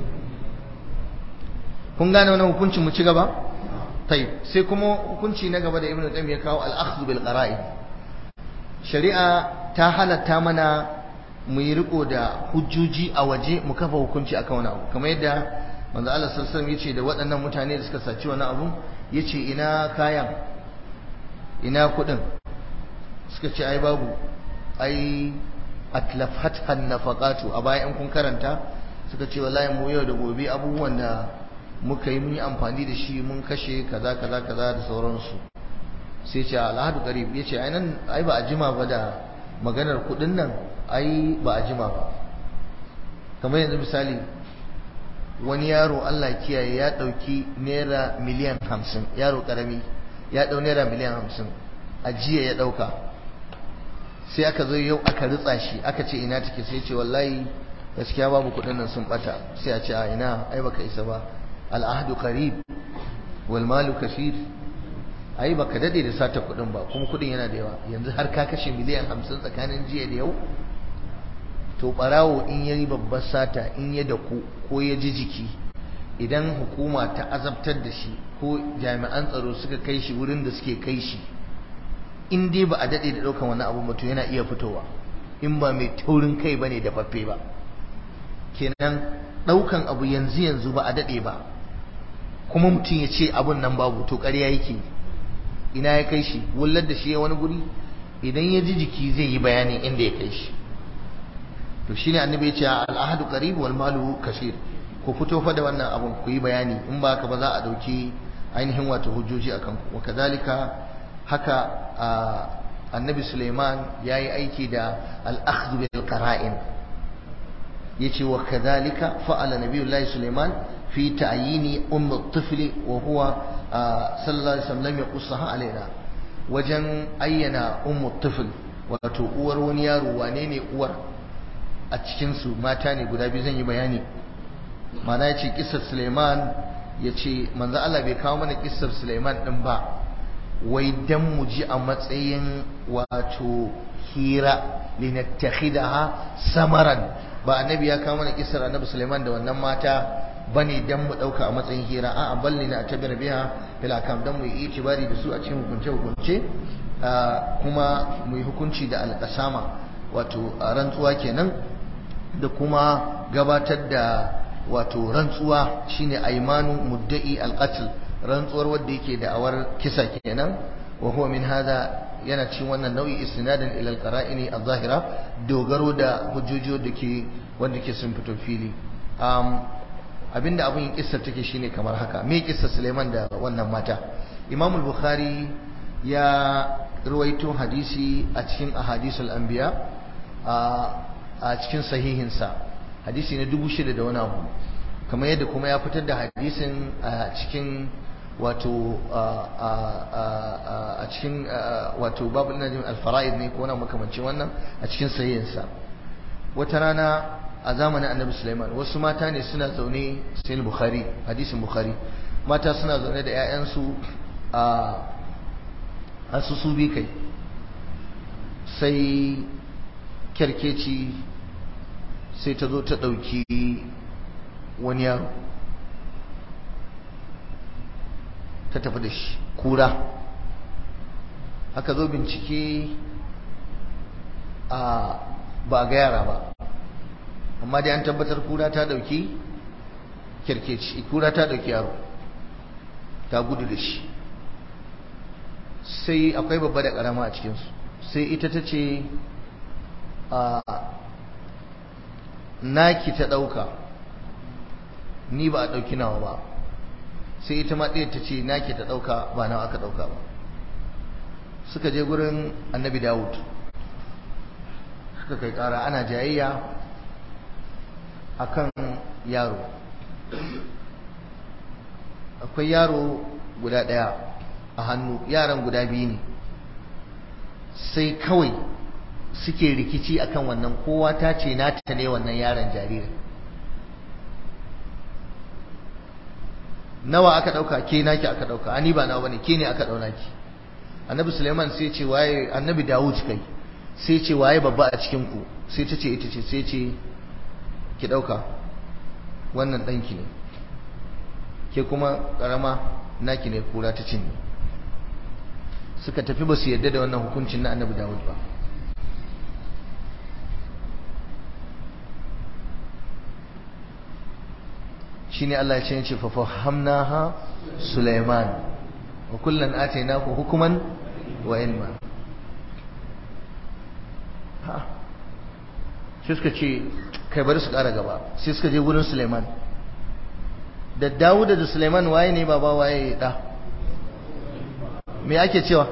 Kun gane wannan hukuncin, mu ci gaba? Tayyib. Sai kuma hukunci na gaba da Ibn Qayyim ya kawo al-akhdhu bil qara'id. Shari'a ta halatta mana mu yi riko da hujjoji a waje mu kafa hukunci akan wani abu, kamar yadda manzo Allah sallallahu alaihi wasallam yace da waɗannan mutane da suka saci wani abu, yace ina kayan, ina kuɗin? Suka ce ai babu, ai atlafhathan nafaqatu. A baya in kun karanta suka ce wallahi mu yau da gobe abubuwan da muka yi mun yi amfani da shi mun kashe kaza kaza kaza da sauransu. Sai ce alhadu qarib, yace ai nan ai ba a jima ba da maganar kuɗin nan, ai ba a jima ba. Kamar yanzu misali wani yaro Allah kiyaye ya dauki naira miliyan hamsin, yaro karami ya dau naira miliyan hamsin a jiya ya dauka, sai aka zo yau aka ritsa shi aka ce ina take, sai ce wallahi gaskiya babu kudin nan sun bata sai a ce a ina ai baka isa ba al'ahdu qarib wal malu kaseer ai baka dade da sata kudin ba kuma kudin yana da yawa yanzu har ka kashe miliyan hamsin tsakanin jiya da yau to barawo in yayi babbar sata in ya daku ko ya ji jiki idan hukuma ta azabtar da shi ko jami'an tsaro suka kai shi wurin da suke kai shi in dai ba a dade da daukan wani abu mutum yana iya fitowa in ba mai taurin kai bane da faffe ba kenan daukan abu yanzu yanzu ba a dade ba kuma mutum ya ce abun nan babu to ƙarya yake ina ya kai shi wullar da shi ya wani guri idan ya ji jiki zai yi bayanin inda ya kai shi to shine annabi ya ce al-ahadu qarib wal malu kaseer ku fito fa da wannan abun ku yi bayani in ba haka ba za a dauki ainihin wato hujjoji akan ku wakadalika haka annabi Sulaiman yayi aiki da al-akhdh bil qara'in yace wakadalika fa'ala nabiyullahi Sulaiman fi ta'yini umm at-tifl wa huwa sallallahu alaihi wasallam yaqussaha alaina wajen ayyana umm at-tifl wato uwar wani yaro wane ne uwar a cikin su mata ne guda biyu zan yi bayani mana yace kissar Sulaiman yace manzo Allah bai kawo mana kissar Sulaiman din ba wai dan mu ji a matsayin wato hira linattakhidaha samaran ba annabi ya kawo mana kissar annabi Sulaiman da wannan mata bane dan mu dauka a matsayin hira a'a balli na tabir biha fil akam dan mu yi itibari da su a cikin hukunce hukunce kuma mu yi hukunci da alqasama wato rantsuwa kenan da kuma gabatar da wato rantsuwa shine aymanu mudda'i alqatl rantsuwar wanda yake da awar kisa kenan wa huwa min hada yana cikin wannan nau'i istinadan ila alqara'ini adh-dhahira dogaro da hujjoji da ke wanda ke sun fito fili um abinda abin kissar take shine kamar haka me kissar Sulaiman da wannan mata Imam al-Bukhari ya ruwaito hadisi a cikin ahadisul anbiya a cikin sahihinsa hadisi ne dubu shida da wani abu kamar yadda kuma ya fitar da hadisin a cikin wato a cikin wato babu najm al-fara'id ne ko na makamancin wannan a cikin sahihinsa wata rana a zamanin annabi Sulaiman wasu mata ne suna zaune sai Bukhari hadisin Bukhari mata suna zaune da ƴaƴansu a asusu bi kai sai kerkeci sai ta zo ta ɗauki wani yaro ta tafi da shi kura aka zo bincike a ba ga yara ba amma dai an tabbatar kura ta ɗauki kerkeci kura ta ɗauki yaro ta gudu da shi sai akwai babba da ƙarama a cikinsu sai ita ta ce a naki ta ɗauka ni ba a ɗauki nawa ba sai ita ma ɗaya ta ce naki ta ɗauka ba nawa aka ɗauka ba suka je gurin annabi Dawud suka kai ƙara ana jayayya akan yaro akwai yaro guda ɗaya a hannu yaran guda biyu ne sai kawai suke rikici akan wannan kowa ta ce nata ne wannan yaron jaririn nawa aka dauka ke naki aka dauka ani ba nawa bane ke ne aka dauna ki annabi Sulaiman sai ce waye annabi Dawud kai sai ce waye babba a cikin ku sai ta ce ita ce sai ce ki dauka wannan danki ne ke kuma karama naki ne kura ta cinye suka tafi ba su yarda da wannan hukuncin na annabi Dawud ba shine Allah ya ce fa fahamnaha Sulaiman wa kullan atainahu hukman wa ilma ha sai suka ce kai bari su kara gaba sai suka je gurin Sulaiman da Dawud da Sulaiman waye ne baba waye da me ake cewa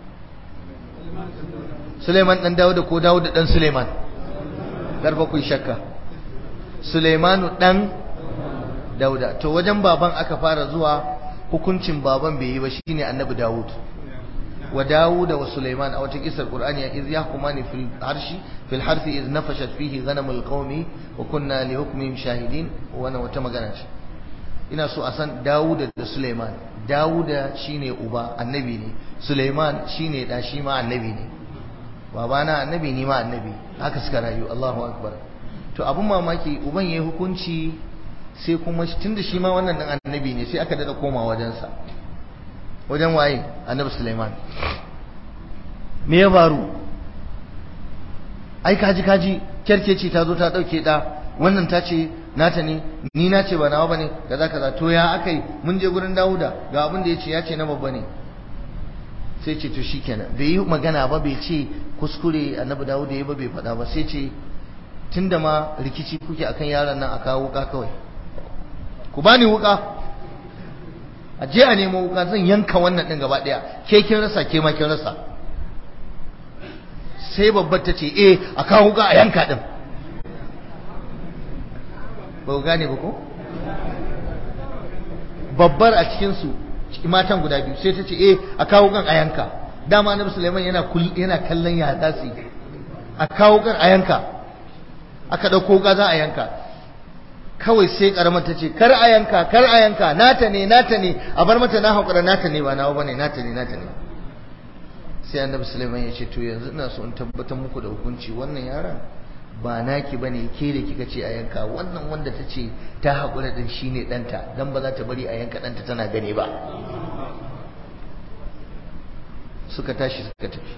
Sulaiman dan Dawud ko Dawud dan Sulaiman garba ku shakka Sulaimanu dan Dauda to wajen baban aka fara zuwa hukuncin baban bai yi ba shine annabi Dawud wa Dawud wa Sulaiman a wata kisar Qur'ani ya iz yahkumani fil arshi fil harthi iz nafashat fihi ghanamul qaumi wa kunna li hukmihim shahidin wannan wata magana ce ina so a san Dawud da Sulaiman Dawud shine uba annabi ne Sulaiman shine da shi ma annabi ne babana annabi ni ma annabi haka suka rayu Allahu akbar to abun mamaki uban yayi hukunci sai kuma tunda shi ma wannan dan annabi ne sai aka dada koma wajen sa wajen waye annabi Sulaiman me ya faru ai kaji kaji kerkeci ta zo ta dauke da wannan ta ce nata ne ni na ce ba nawa bane kaza kaza to ya akai mun je gurin Dawuda ga abin da yace ya ce na babba ne sai ce to shikenan bai yi magana ba bai ce kuskure annabi Dawuda yayi ba bai faɗa ba sai ce tunda ma rikici kuke akan yaron nan a kawo wuka kawai ku bani wuka a je a nemo wuka zan yanka wannan din gaba daya ke kin rasa ke ma kin rasa sai babbar ta ce eh a kawo wuka a yanka din ba ku gane ba ko babbar a cikin su matan guda biyu sai ta ce eh a kawo kan a yanka dama annabi Sulaiman yana yana kallon ya dasi a kawo kan a yanka aka dauko ga za a yanka kawai sai karamar ta ce kar a yanka kar a yanka nata ne nata ne a bar mata na hakura nata ne ba nawa bane nata ne nata ne sai annabi Sulaiman ya ce to yanzu ina so in tabbatar muku da hukunci wannan yaron ba naki bane ke da kika ce a yanka wannan wanda ta ce ta hakura din shine danta dan ba za ta bari a yanka danta tana gane ba suka tashi suka tafi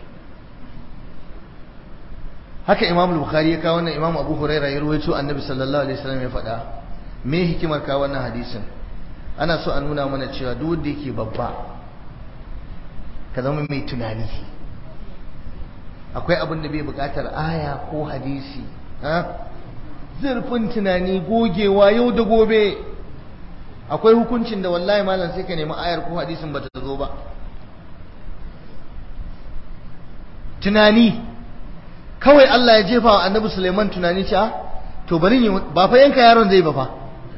haka Imam Bukhari ya kawo wannan Imam Abu Hurairah ya rawaito Annabi sallallahu alaihi wasallam ya faɗa me hikimar kawo wannan hadisin ana so a nuna mana cewa duk wanda yake babba ka zama mai tunani akwai abin da bai buƙatar aya ko hadisi ha zurfin tunani gogewa yau da gobe akwai hukuncin da wallahi malam sai ka nemi ayar ko hadisin bata zo ba tunani kawai Allah ya jefa wa Annabi Sulaiman tunani cewa to bari ne ba fa yanka yaron zai ba fa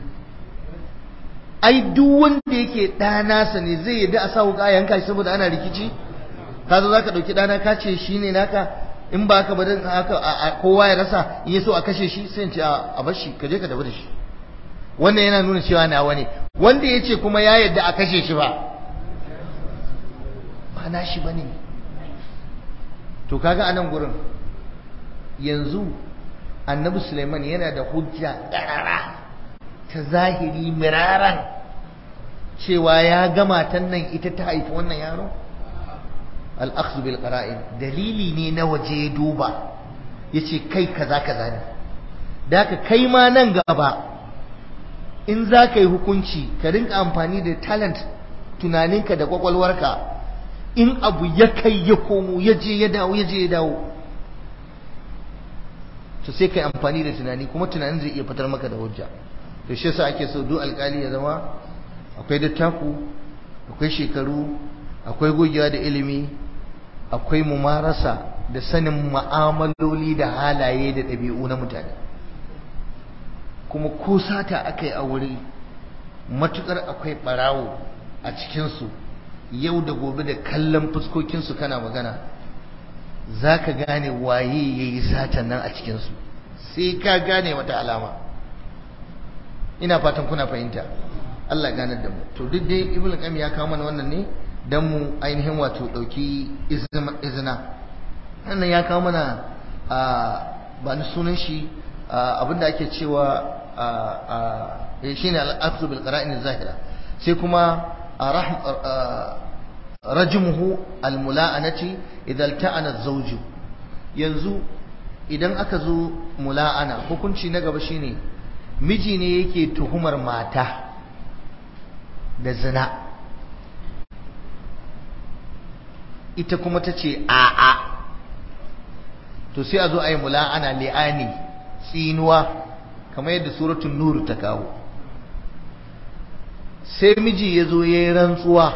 ai duk wanda yake dana sa ne zai yadda a sa wuka yanka shi saboda ana rikici ka zo zaka dauki dana ka ce shine naka in ba haka ba dan haka kowa ya rasa in yaso a kashe shi sai in ce a bar shi ka je ka tafi da shi wannan yana nuna cewa nawa ne wanda yace kuma ya yadda a kashe shi ba ba na shi bane to kaga anan gurin yanzu Annabi Sulaiman yana da hujja ƙarara ta zahiri miraran cewa ya ga matan nan ita ta haifi wannan yaro al-akhdhu bil qara'in dalili ne na waje duba yace kai kaza kaza ne da ka kai ma nan gaba in za ka yi hukunci ka rinka amfani da talent tunaninka da kwakwalwarka in abu ya kai ya komo ya je ya dawo ya je ya dawo to sai kai amfani da tunani kuma tunanin zai iya fitar maka da hujja to shi yasa ake so duk alƙali ya zama akwai dattaku akwai shekaru akwai gogewa da ilimi akwai mumarasa da sanin mu'amaloli da halaye da ɗabi'u na mutane kuma ko sata akai a wuri matukar akwai barawo a cikinsu yau da gobe da kallon fuskokinsu kana magana za ka gane waye ya yi satan nan a cikinsu sai ka gane wata alama ina fatan kuna fahimta Allah ganar da mu to duk dai ibnu qayyim ya kawo mana wannan ne dan mu ainihin wato dauki izina wannan ya kawo mana a ba ni sunan shi abinda ake cewa a shine al-aqd bil qara'in az-zahira sai kuma rajmuhu al-mula'anati idza ilta'ana az-zawju yanzu idan aka zo mula'ana hukunci na gaba shine miji ne yake tuhumar mata da zina ita kuma ta ce a'a to sai a zo a yi mula'ana li'ani tsinuwa kamar yadda suratul nur ta kawo sai miji ya zo ya yi rantsuwa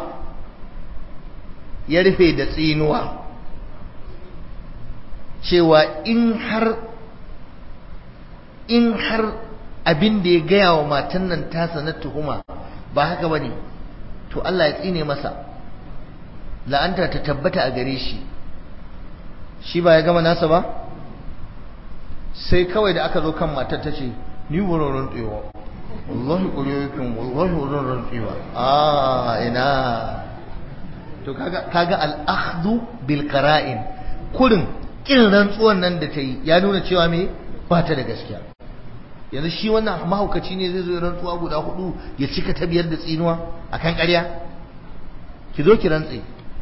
ya rufe da tsinuwa cewa in har in har abin da ya gaya wa matan nan tasa na tuhuma ba haka bane to Allah ya tsine masa la'anta ta tabbata a gare shi shi ba ya gama nasa ba sai kawai da aka zo kan matar ta ce ni wurin rantsewa wallahi ƙuriyoyin wallahi wurin rantsewa a ina to kaga al'akhdhu bil qara'in kurin kin rantsuwan nan da ta yi ya nuna cewa me ba ta da gaskiya yanzu shi wannan mahaukaci ne zai zo rantsuwa guda hudu ya cika ta biyar da tsinuwa akan ƙarya ki zo ki rantse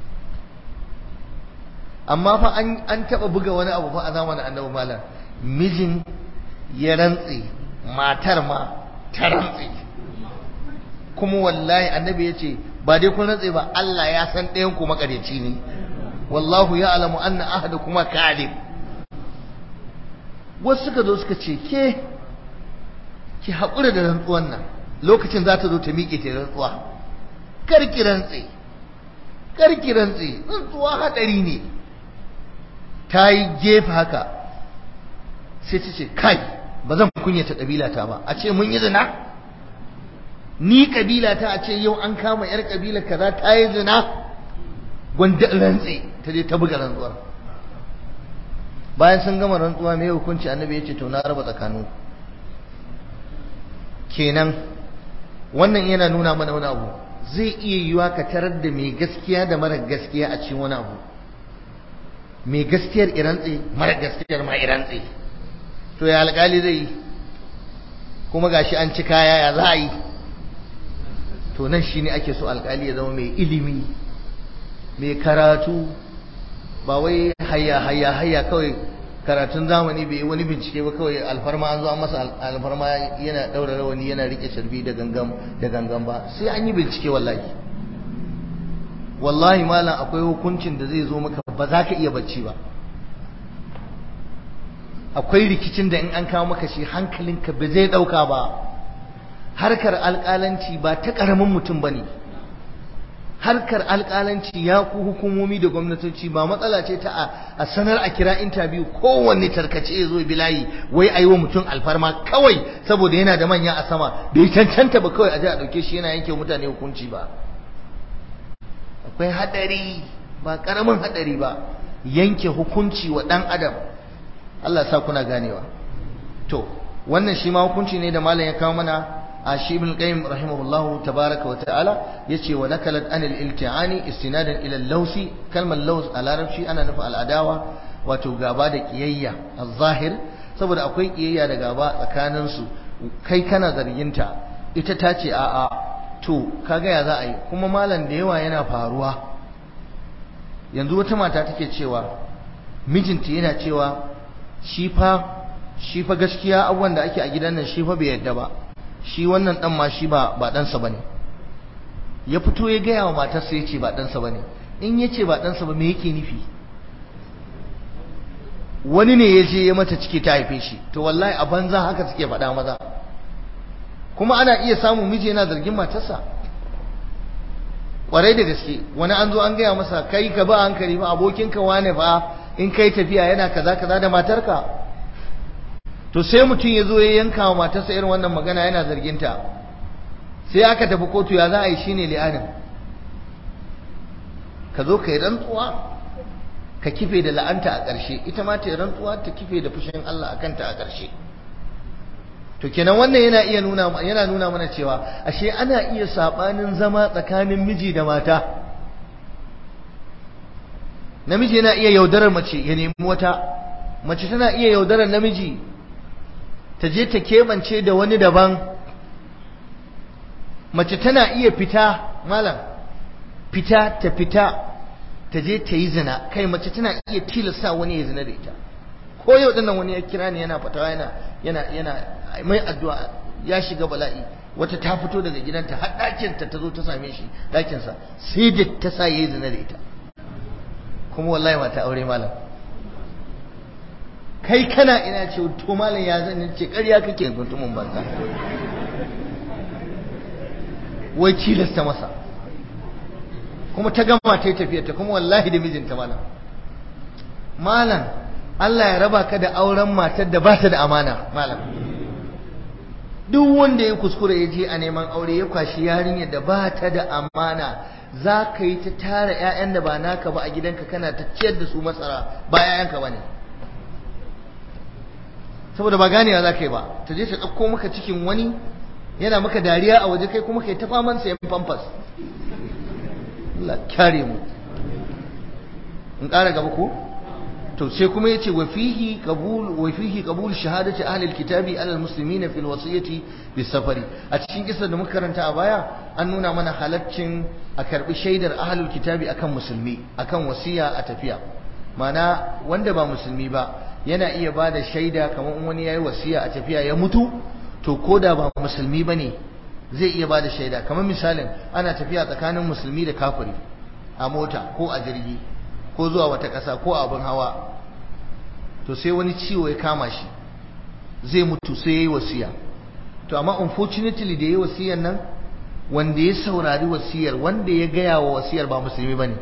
amma fa an an taba buga wani abu fa a zamanin annabi malam mijin ya rantse matar ma ta rantse kuma wallahi annabi ya ce ba dai kun rantse ba Allah ya san ɗayan ku makareci ne wallahu ya'lamu anna ahadukuma kadhib wasu suka zo suka ce ke ki haƙura da rantsuwan nan lokacin za ta zo ta miƙe ta rantsuwa kar ki rantse kar ki rantse rantsuwa hadari ne ta yi gefe haka sai ta ce kai ba zan kunyata kabilata ba a ce mun yi zina ni kabilata a ce yau an kama yar kabilar kaza ta yi zina gwanda rantse ta je ta buga rantsuwar bayan sun gama rantsuwa mai hukunci annabi ya ce to na raba tsakanin kenan wannan yana nuna mana wani abu zai iya yiwa ka tarar da mai gaskiya da mara gaskiya a cikin wani abu mai gaskiyar irantse mara gaskiyar ma irantse to ya alƙali zai yi kuma gashi an ci kaya ya za a yi to nan shine ake so alƙali ya zama mai ilimi mai karatu ba wai hayya hayya hayya kawai karatun zamani bai wani bincike ba kawai alfarma an zo an masa alfarma yana daura rawani yana rike sharbi da gangam da gangan ba sai an yi bincike wallahi wallahi malam akwai hukuncin da zai zo maka ba za ka iya bacci ba akwai rikicin da in an kawo maka shi hankalinka ba zai dauka ba harkar alƙalanci ba ta ƙaramin mutum bane harkar alƙalanci ya ku hukumomi da gwamnatoci ba matsala ce ta a sanar a kira interview kowanne tarkace ya zo bilayi wai a yi wa mutum alfarma kawai saboda yana da manya a sama bai cancanta ba kawai a je a ɗauke shi yana yanke mutane hukunci ba akwai haɗari ba ƙaramin haɗari ba yanke hukunci wa ɗan adam Allah sa kuna ganewa to wannan shi ma hukunci ne da malam ya kawo mana shi ibn qayyim rahimahullah tabaaraka wa ta'ala yace wa nakalat anil ilti'ani istinadan ila al-lawsi kalmar laws a larabci ana nufin al'adawa wato gaba da kiyayya az-zahir saboda akwai kiyayya da gaba tsakanin su kai kana zarginta ita ta ce a a to kaga ya za a yi kuma malam da yawa yana faruwa yanzu wata mata take cewa mijinta yana cewa shi fa shi fa gaskiya abubuwan da ake a gidan nan shi fa bai yadda ba shi wannan dan ma shi ba ba dan sa bane ya fito ya ga yawa matarsa yace ba dan sa bane in yace ba dan sa ba me yake nufi wani ne yaje ya mata ciki ta haife shi to wallahi a banza haka suke faɗa maza kuma ana iya samun miji yana zargin matarsa kwarai da gaske wani an zo an gaya masa kai ka ba hankali ba abokinka wane fa in kai tafiya yana kaza kaza da matarka to sai mutum ya zo ya yanka wa matarsa irin wannan magana yana zarginta sai aka tafi kotu ya za a yi shine li'anin ka zo ka yi rantsuwa ka kife da la'anta a ƙarshe ita ma ta yi rantsuwa ta kife da fushin Allah a kanta a ƙarshe to kenan wannan yana iya nuna yana nuna mana cewa ashe ana iya sabanin zama tsakanin miji da mata namiji yana iya yaudarar mace ya nemi wata mace tana iya yaudarar namiji ta je ta kebance da wani daban mace tana iya fita malam fita ta fita ta je ta yi zina kai mace tana iya tilasta wani ya zina da ita ko yau dinnan wani ya kira ni yana fatawa yana yana yana mai addu'a ya shiga bala'i wata ta fito daga gidanta har ɗakin ta zo ta same shi ɗakin sa sai da ta sa yayi zina da ita kuma wallahi mata aure malam kai kana ina ce to malam ya zan ce ƙarya kake mutumin banza wai tilasta masa kuma ta gama ta yi tafiyar ta kuma wallahi da mijinta malam malam Allah ya raba ka da auren matar da ba ta da amana malam duk wanda ya kuskure ya je a neman aure ya kwashi yarinyar da ba ta da amana za ka yi ta tara 'ya'yan da ba naka ba a gidanka kana ta ciyar da su masara ba 'ya'yanka ba ne, saboda ba ganewa za ka yi ba, ta je ta ɗauko maka cikin wani yana maka dariya a waje, kai kuma kai ta faman sayan famfas. Allah kyare mu. in ƙara gaba ko to sai kuma yace wa fihi qabul wa fihi qabul shahadati ahli alkitabi ala almuslimina fil wasiyati bis safari. A cikin kisar da muka karanta a baya an nuna mana halaccin a karbi shaidar ahli alkitabi akan musulmi akan wasiya a tafiya. Mana wanda ba musulmi ba yana iya bada shaida kamar in wani yayi wasiya a tafiya ya mutu, to koda ba musulmi bane zai iya bada shaida. Kamar misalin ana tafiya tsakanin musulmi da kafiri a mota ko a jirgi ko zuwa wata ƙasa ko abin hawa, to sai wani ciwo ya kama shi zai mutu sai ya yi wasiya. To amma unfortunately da ya yi wasiyar nan, wanda ya saurari wasiyar, wanda ya gaya wa wasiyar ba musulmi ba ne.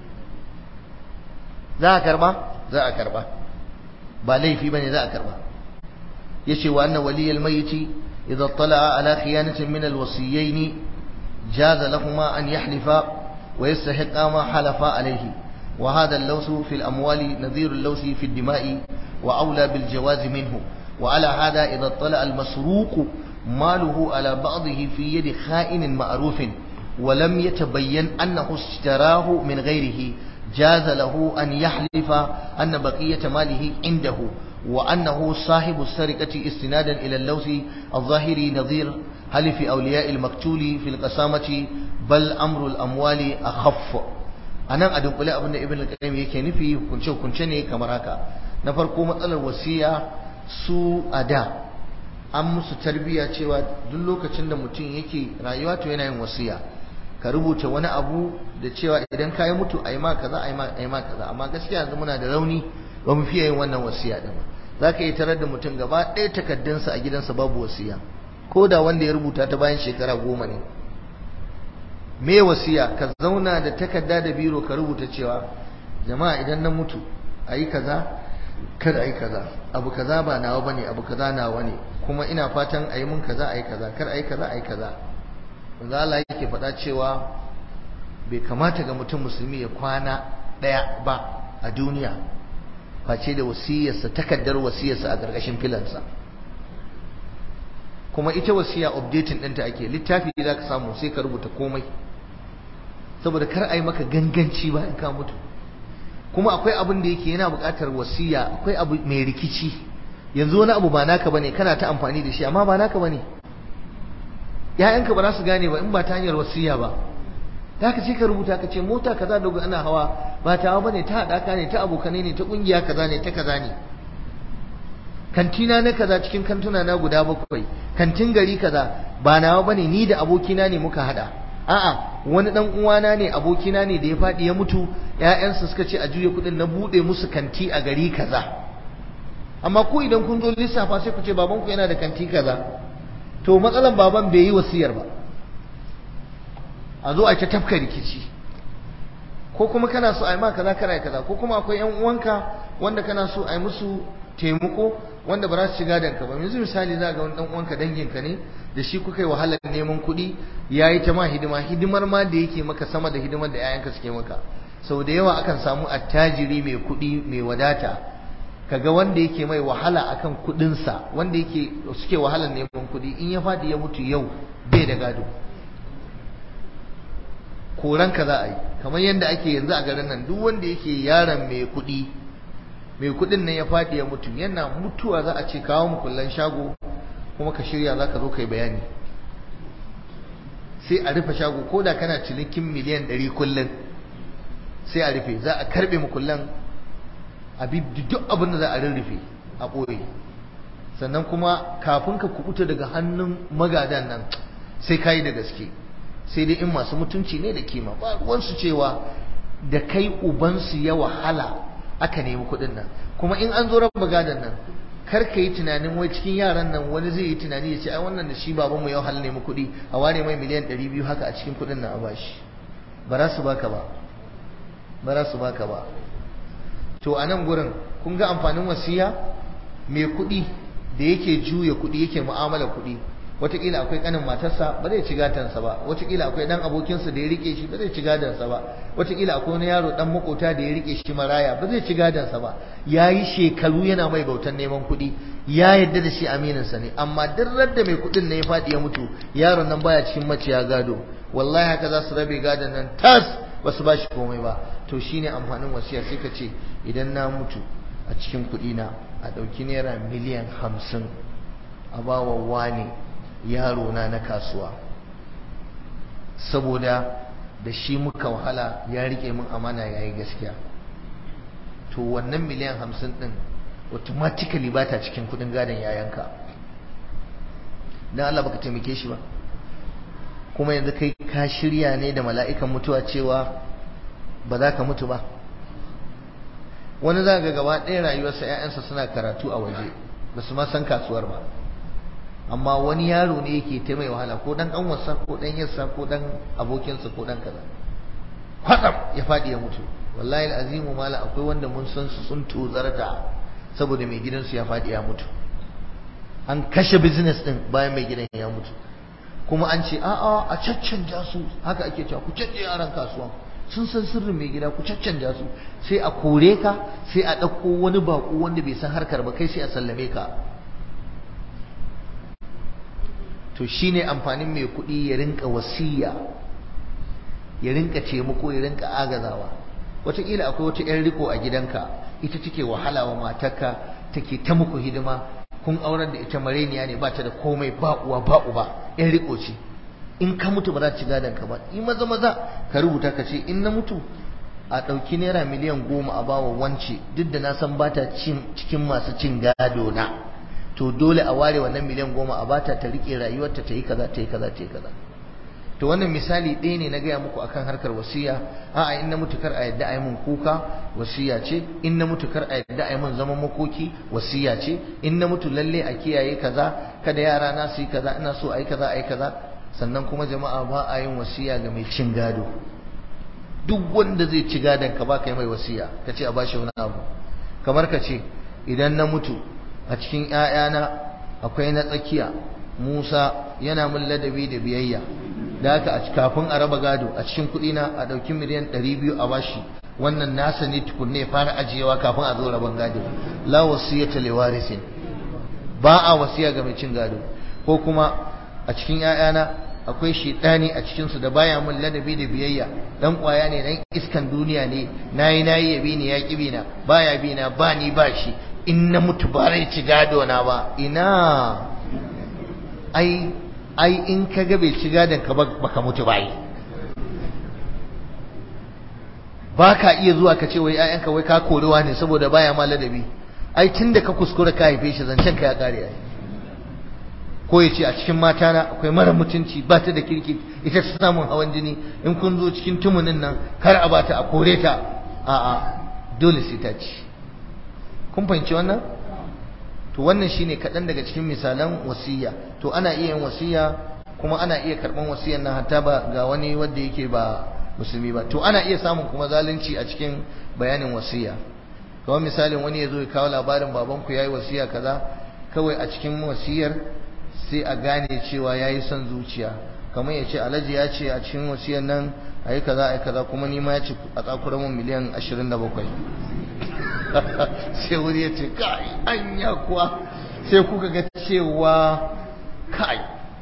Za a karba? Za a karba, ba laifi ba ne, za a karba. ya ce wa anna waliyal mayiti idza tala'a ala khiyanatin min alwasiyyaini jaza lahuma an yahlifa wa yastahiqa ma halafa alayhi. وهذا اللوث في الأموال نظير اللوث في الدماء وأولى بالجواز منه. وعلى هذا إذا اطلع المسروق ماله على بعضه في يد خائن معروف ولم يتبين أنه اشتراه من غيره جاز له أن يحلف أن بقية ماله عنده وأنه صاحب السرقة استنادا إلى اللوث الظاهري نظير حلف أولياء المقتول في القسامة بل أمر الأموال أخف. anan a dunkule abin da ibn al-qayyim yake nufi hukunce hukunce ne kamar haka. Na farko matsalar wasiya, su a da an musu tarbiya cewa duk lokacin da mutum yake rayuwa to yana yin wasiya, ka rubuta wani abu da cewa idan ka yi mutu a yi ma kaza a yi ma kaza. Amma gaskiya yanzu muna da rauni, ba mu fiye yin wannan wasiya din. Za ka yi tarar da mutum gaba ɗaya takaddunsa a gidansa babu wasiya, ko da wanda ya rubuta ta bayan shekara goma ne. Me wasiya? Ka zauna da takarda da biro ka rubuta cewa jama'a idan na mutu ayi kaza kada ayi kaza, abu kaza ba nawa bane, abu kaza nawa ne, kuma ina fatan ayi mun kaza ayi kaza, kar ayi kaza ayi kaza. manzo Allah yake faɗa cewa bai kamata ga mutum musulmi ya kwana ɗaya ba a duniya face da wasiyarsa, takaddar wasiyarsa a ƙarƙashin filansa. Kuma ita wasiya updating ɗinta ake, littafi za ka samu sai ka rubuta komai, saboda kar a yi maka ganganci ba in ka mutu. Kuma akwai abin da yake yana buƙatar wasiya, akwai abu mai rikici. Yanzu wani abu ba naka bane, kana ta amfani da shi amma ba naka bane, ƴaƴanka ba za su gane ba in ba ta hanyar wasiya ba. da ka ce ka rubuta ka ce mota kaza da ana hawa ba tawa bane, ta haɗaka ne, ta abokanai ne, ta ƙungiya kaza ne, ta kaza ne. Kantina na kaza cikin kantuna na guda bakwai, kantin gari kaza ba nawa bane, ni da abokina ne muka hada. A'a, wani dan uwana ne, abokina ne da ya fadi ya mutu, ƴaƴansa suka ce a juye kudin na bude musu kanti a gari kaza. Amma ku idan kun zo lissafa sai ku ce baban ku yana da kanti kaza. To matsalan baban bai yi wasiyar ba. A zo a ta tafka rikici. Ko kuma kana so a yi ma kaza kana kaza, ko kuma akwai ƴan uwanka wanda kana so a yi musu taimako wanda ba za su shiga danka ba. Yanzu misali za ga wani dan uwanka danginka ne da shi kuka yi wahalar neman kuɗi, yayi ta ma hidima, hidimar ma da yake maka sama da hidimar da ƴaƴanka suke maka. Sau da yawa akan samu attajiri mai kuɗi mai wadata, kaga wanda yake mai wahala akan kuɗinsa, wanda yake suke wahalar neman kuɗi, in ya fadi ya mutu yau bai da gado, koranka za a yi. Kamar yadda ake yanzu a garin nan, duk wanda yake yaron mai kuɗi, mai kudin nan ya fadi ya mutu, yana mutuwa za a ce kawo mu kullan shago kuma ka shirya za ka zo kai bayani, sai a rufe shago. ko da kana cinikin miliyan ɗari kullum sai a rufe, za a karɓe mu kullan a bi duk abin da za a rurrufe a ɓoye. sannan kuma kafin ka kubuta daga hannun magadan nan sai ka yi da gaske, sai dai in masu mutunci ne da kima, ba ruwansu cewa da kai ubansu ya wahala aka nemi kuɗin nan. Kuma in an zo raba gadon nan, kar ka yi tunanin wai cikin yaran nan wani zai yi tunani ya ce ai wannan da shi baban mu yau hal nemi kuɗi, a ware mai miliyan ɗari biyu haka a cikin kuɗin nan a bashi. Ba za su baka ba, ba za su baka ba. To a nan gurin kun ga amfanin wasiya. Mai kuɗi da yake juya kuɗi, yake mu'amala kuɗi, wataƙila akwai ƙanin matarsa ba zai ci gadansa ba, wataƙila akwai ɗan abokinsa da ya rike shi ba zai ci gadansa ba, wataƙila akwai wani yaro ɗan makota da ya rike shi maraya ba zai ci gadansa ba. Ya yi shekaru yana mai bautan neman kuɗi, ya yarda da shi amininsa ne, amma duk radda mai kuɗin ne ya faɗi ya mutu, yaron nan baya cikin maciya gado. Wallahi haka za su rabe gadon nan tas ba su ba shi komai ba. To shine amfanin wasiya. Sai ka ce idan na mutu a cikin kuɗi na a ɗauki naira miliyan hamsin a bawa wane yaro na na kasuwa, saboda da shi muka wahala ya rike min amana yayi gaskiya. To wannan miliyan hamsin din automatically ba ta cikin kudin gadon yayanka, dan Allah baka taimake shi ba. Kuma yanzu kai ka shirya ne da mala'ikan mutuwa cewa ba za ka mutu ba. Wani za ga gaba ɗaya rayuwarsa 'ya'yansa suna karatu a waje ba su ma san kasuwar ba, amma wani yaro ne yake ta mai wahala, ko dan ƙanwarsa ko dan yarsa ko dan abokinsa ko dan kaza, kwatsam ya faɗi ya mutu. Wallahi azimu mala akwai wanda mun san su sun tozarta saboda mai gidansu ya faɗi ya mutu, an kashe business din bayan mai gidan ya mutu, kuma an ce a'a a caccanja su. Haka ake cewa ku canje yaran kasuwa, sun san sirrin mai gida, ku caccanja su. Sai a kore ka, sai a ɗauko wani baƙo wanda bai san harkar ba, kai sai a sallame ka. To shine amfanin mai kuɗi ya rinka wasiya, ya rinka taimako, ya rinka agazawa. Wataƙila akwai wata 'yan riko a gidanka, ita take wahala wa matarka, take ta muku hidima, kun aurar da ita mareniya ne, ba ta da komai, ba uwa ba uba, 'yan riko ce. In ka mutu ba za ta ci gadon ka ba, in maza maza ka rubuta ka ce in na mutu a ɗauki naira miliyan goma a bawa wance, duk da na san ba ta cikin masu cin gado na, to dole a ware wannan miliyan goma a bata ta rike rayuwarta, ta yi kaza ta yi kaza ta yi kaza. To wannan misali ɗaya ne na gaya muku akan harkar wasiya. A'a in na mutu kar a yadda a yi mun kuka, wasiya ce. In na mutu kar a yadda a yi mun zaman makoki, wasiya ce. In na mutu lalle a kiyaye kaza, kada yara na su yi kaza, ina so a yi kaza a yi kaza. Sannan kuma jama'a ba a yin wasiya ga mai cin gado. Duk wanda zai ci gadon ka ba ka yi mai wasiya, ka ce a bashi wani abu. Kamar ka ce idan na mutu a cikin ‘ya'yana akwai na tsakiya, Musa yana mun ladabi da biyayya, da haka a kafin a raba gado a cikin kuɗina a ɗauki miliyan ɗari biyu a bashi, wannan nasa ne tukunne fara ajiyewa kafin a zo raban gado. La wasiyata li warisin, ba a wasiya ga mai cin gado. Ko kuma a cikin ‘ya'yana akwai shedani a cikinsu da baya mun ladabi da biyayya, dan kwaya ne, dan iskan duniya ne, nayi nayi ya bi ni ya kibi na, baya bi na, ba ni ba shi, in na mutu ba rai ci gado na ba. Ina ai ai in ka ga bai ci gadon ka baka mutu bai. Ba ka iya zuwa ka ce wai ƴaƴanka wai ka korewa ne saboda baya ma ladabi. Ai tunda ka kuskura ka haife shi zancen ka ya kare ai. Ko ya ce a cikin mata na akwai mara mutunci, ba ta da kirki, ita ta samun hawan jini, in kun zo cikin tumunin nan kar a bata a kore ta. A'a dole sai ta ci. Kun fahimci wannan? To wannan shine kaɗan daga cikin misalan wasiya. To ana iya yin wasiya, kuma ana iya karɓan wasiyan nan hatta ba ga wani wanda yake ba musulmi ba. To ana iya samun kuma zalunci a cikin bayanin wasiya. Kamar misalin wani ya zo ya kawo labarin babanku ya yi wasiya kaza, kawai a cikin wasiyar sai a gane cewa ya yi son zuciya. Kamar ya ce alhaji ya ce a cikin wasiyar nan a yi kaza a yi kaza, kuma ni ma ya ce a tsakura mun miliyan ashirin da bakwai. Sai wani ya ce kai anya kuwa, sai kuka ga cewa kai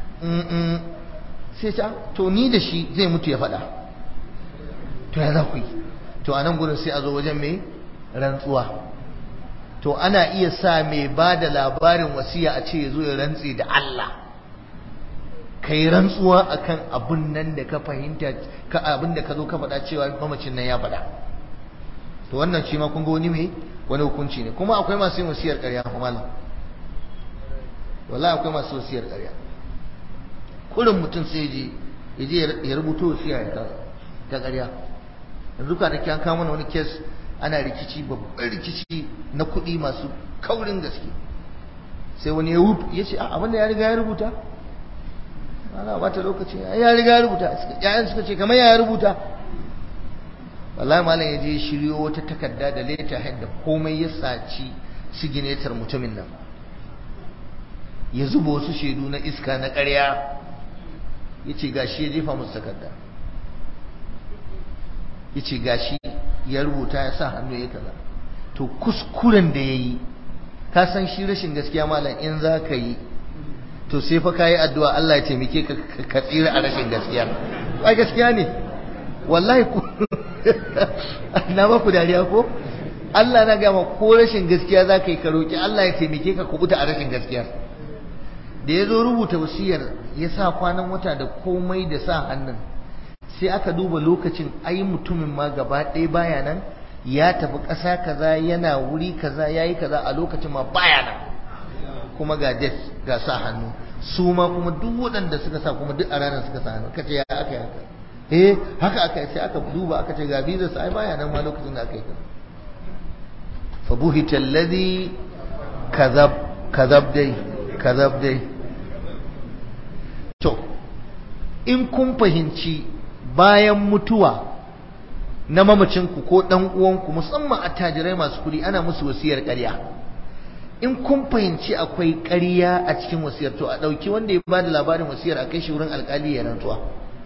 sai ta to ni da shi zai mutu ya faɗa, to ya za ku yi? To a nan gudun sai a zo wajen mai rantsuwa. To ana iya sa mai ba da labarin wasiya a ce ya zo ya rantse da Allah, ka yi rantsuwa akan abin nan da ka fahimta, ka abin da ka zo ka faɗa cewa mamacin nan ya faɗa. To wannan shi ma kun ga wani mai wani hukunci ne. Kuma akwai masu yin wasiyar ƙarya kuma malam, wallahi akwai masu wasiyar ƙarya. Kullum mutum sai je ya je ya rubuta wasiya ya ta ƙarya. Yanzu ka da an kawo mana wani kes, ana rikici, babban rikici na kuɗi masu kaurin gaske. Sai wani ya wuce ya ce abin da ya riga ya rubuta, ana bata lokaci, ya riga ya rubuta. Yayan suka ce kamar ya rubuta. Wallahi malam ya je shiryo wata takarda da leta head da komai, ya saci siginetar mutumin nan, ya zuba wasu shaidu na iska na ƙarya yace gashi ya jefa musu takarda yace gashi ya rubuta ya sa hannu ya kaza to kuskuren da yayi ka san shi rashin gaskiya malam in za ka yi to sai fa kai addu'a Allah ya taimake ka ka tsira a rashin gaskiya ai gaskiya ne wallahi ku na ba ku dariya ko Allah na ga ma ko rashin gaskiya za ka yi ka roki Allah ya taimake ka ku buta a rashin gaskiya da ya zo rubuta wasiyar ya sa kwanan wata da komai da sa hannun sai aka duba lokacin ai mutumin ma gaba ɗaya baya nan ya tafi ƙasa kaza yana wuri kaza yayi kaza a lokacin ma baya nan kuma ga date ga sa hannu su ma kuma duk waɗanda suka sa kuma duk a ranar suka sa hannu kace ya aka yi haka eh haka aka sai aka duba aka ce ga bizar sa ai baya nan ma lokacin da aka yi kaza fa buhita alladhi kadhab kadhab dai kadhab dai to in kun fahimci bayan mutuwa na mamacinku ko dan uwanku musamman attajirai masu kudi ana musu wasiyar ƙarya in kun fahimci akwai ƙarya a cikin wasiyar to a dauki wanda ya bada labarin wasiyar a kai shi wurin alƙali ya rantsuwa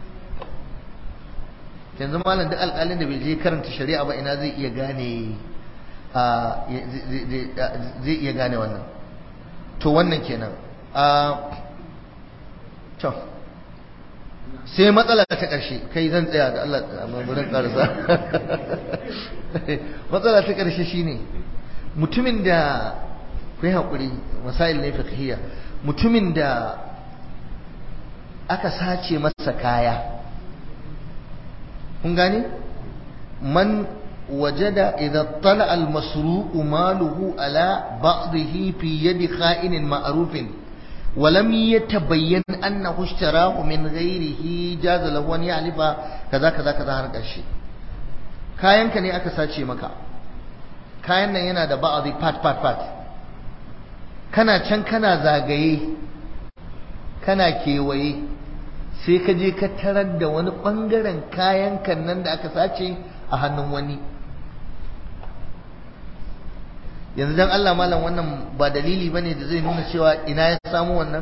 yanzu malam duk alƙalin da bai je karanta shari'a ba ina zai iya gane zai iya gane wannan to wannan kenan to sai matsala ta ƙarshe kai zan tsaya da Allah mamurin ƙarsa matsala ta ƙarshe shine mutumin da kai haƙuri masail ne fiqhiyya mutumin da aka sace masa kaya kun gane man wajada idza tala al masruq maluhu ala ba'dihi fi yadi kha'inin ma'rufin ولم يتبين أنه اشتراه من غيره جاز له أن يعلف كذا كذا كذا har ƙarshe kayanka ne aka sace maka kayan nan yana da ba'dhi part part part kana can kana zagaye kana kewaye sai ka je ka tarar da wani bangaren kayan kan nan da aka sace a hannun wani yanzu dan Allah malam wannan ba dalili bane da zai nuna cewa ina ya samu wannan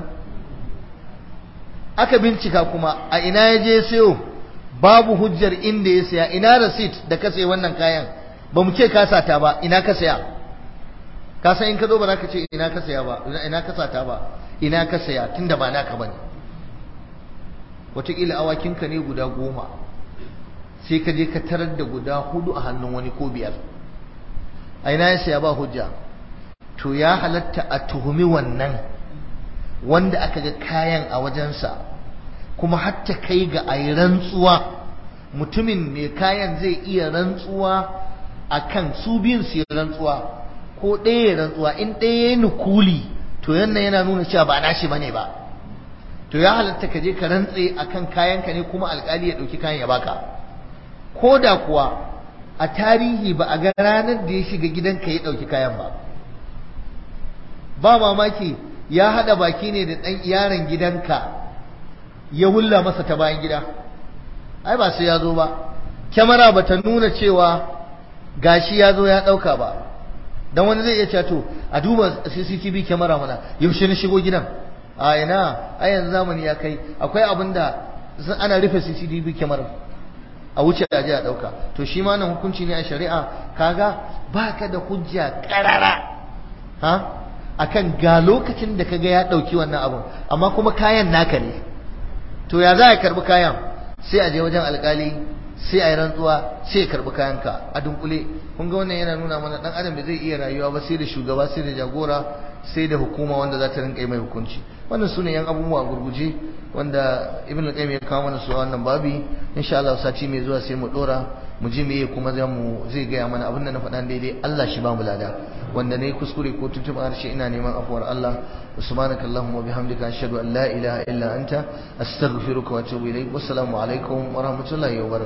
aka bincika kuma a ina ya je sayo babu hujjar inda ya saya ina receipt da ka sayi wannan kayan ba mu ce ka sata ba ina ka saya ka san in ka zo ba za ka ce ina ka saya ba ina ka sata ba ina ka saya tunda ba naka bane wataƙila awakinka ne guda goma sai ka je ka tarar da guda hudu a hannun wani ko biyar a ina ya saya ba hujja to ya halatta a tuhumi wannan wanda aka ga kayan a wajensa kuma hatta kai ga ayi rantsuwa mutumin mai kayan zai iya rantsuwa akan su biyun su rantsuwa ko ɗaya ya rantsuwa in ɗaya ya nukuli to yannan yana nuna cewa ba nashi bane ba to ya halatta ka je ka rantse akan kayanka ne kuma alƙali ya ɗauki kayan ya baka ko da kuwa a tarihi ba a ga ranar da ya shiga gidanka ya ɗauki kayan ba ba mamaki ya haɗa baki ne da ɗan yaron gidanka ya hulla masa ta bayan gida ai ba sai ya zo ba kyamara ba ta nuna cewa gashi ya zo ya ɗauka ba don wani zai iya cewa to a duba C C T V kyamara mana yaushe na shigo gidan a ina a yanzu zamani ya kai akwai abin da ana rufe C C T V kyamara a wuce da a dauka to shi ma nan hukunci ne a shari'a kaga baka da hujja karara ha akan ga lokacin da kaga ya dauki wannan abun amma kuma kayan naka ne to ya za a karbi kayan sai a je wajen alkali sai a yi rantsuwa sai ya karbi kayanka a dunkule kun ga wannan yana nuna mana dan adam da zai iya rayuwa ba sai da shugaba sai da jagora sai da hukuma wanda za ta rinka yi mai hukunci wannan sune yan abubuwa gurguje wanda ibn al-qayyim ya kawo mana su a wannan babi insha Allah sati mai zuwa sai mu dora mu ji meye kuma zai mu zai ga mana abin da na faɗa daidai Allah shi ba mu lada wanda nayi kuskure ko tuntuɓa harshe ina neman afuwar Allah subhanakallahumma wa bihamdika ashhadu an la ilaha illa anta astaghfiruka wa atubu ilayk wassalamu alaikum wa rahmatullahi wa barakatuh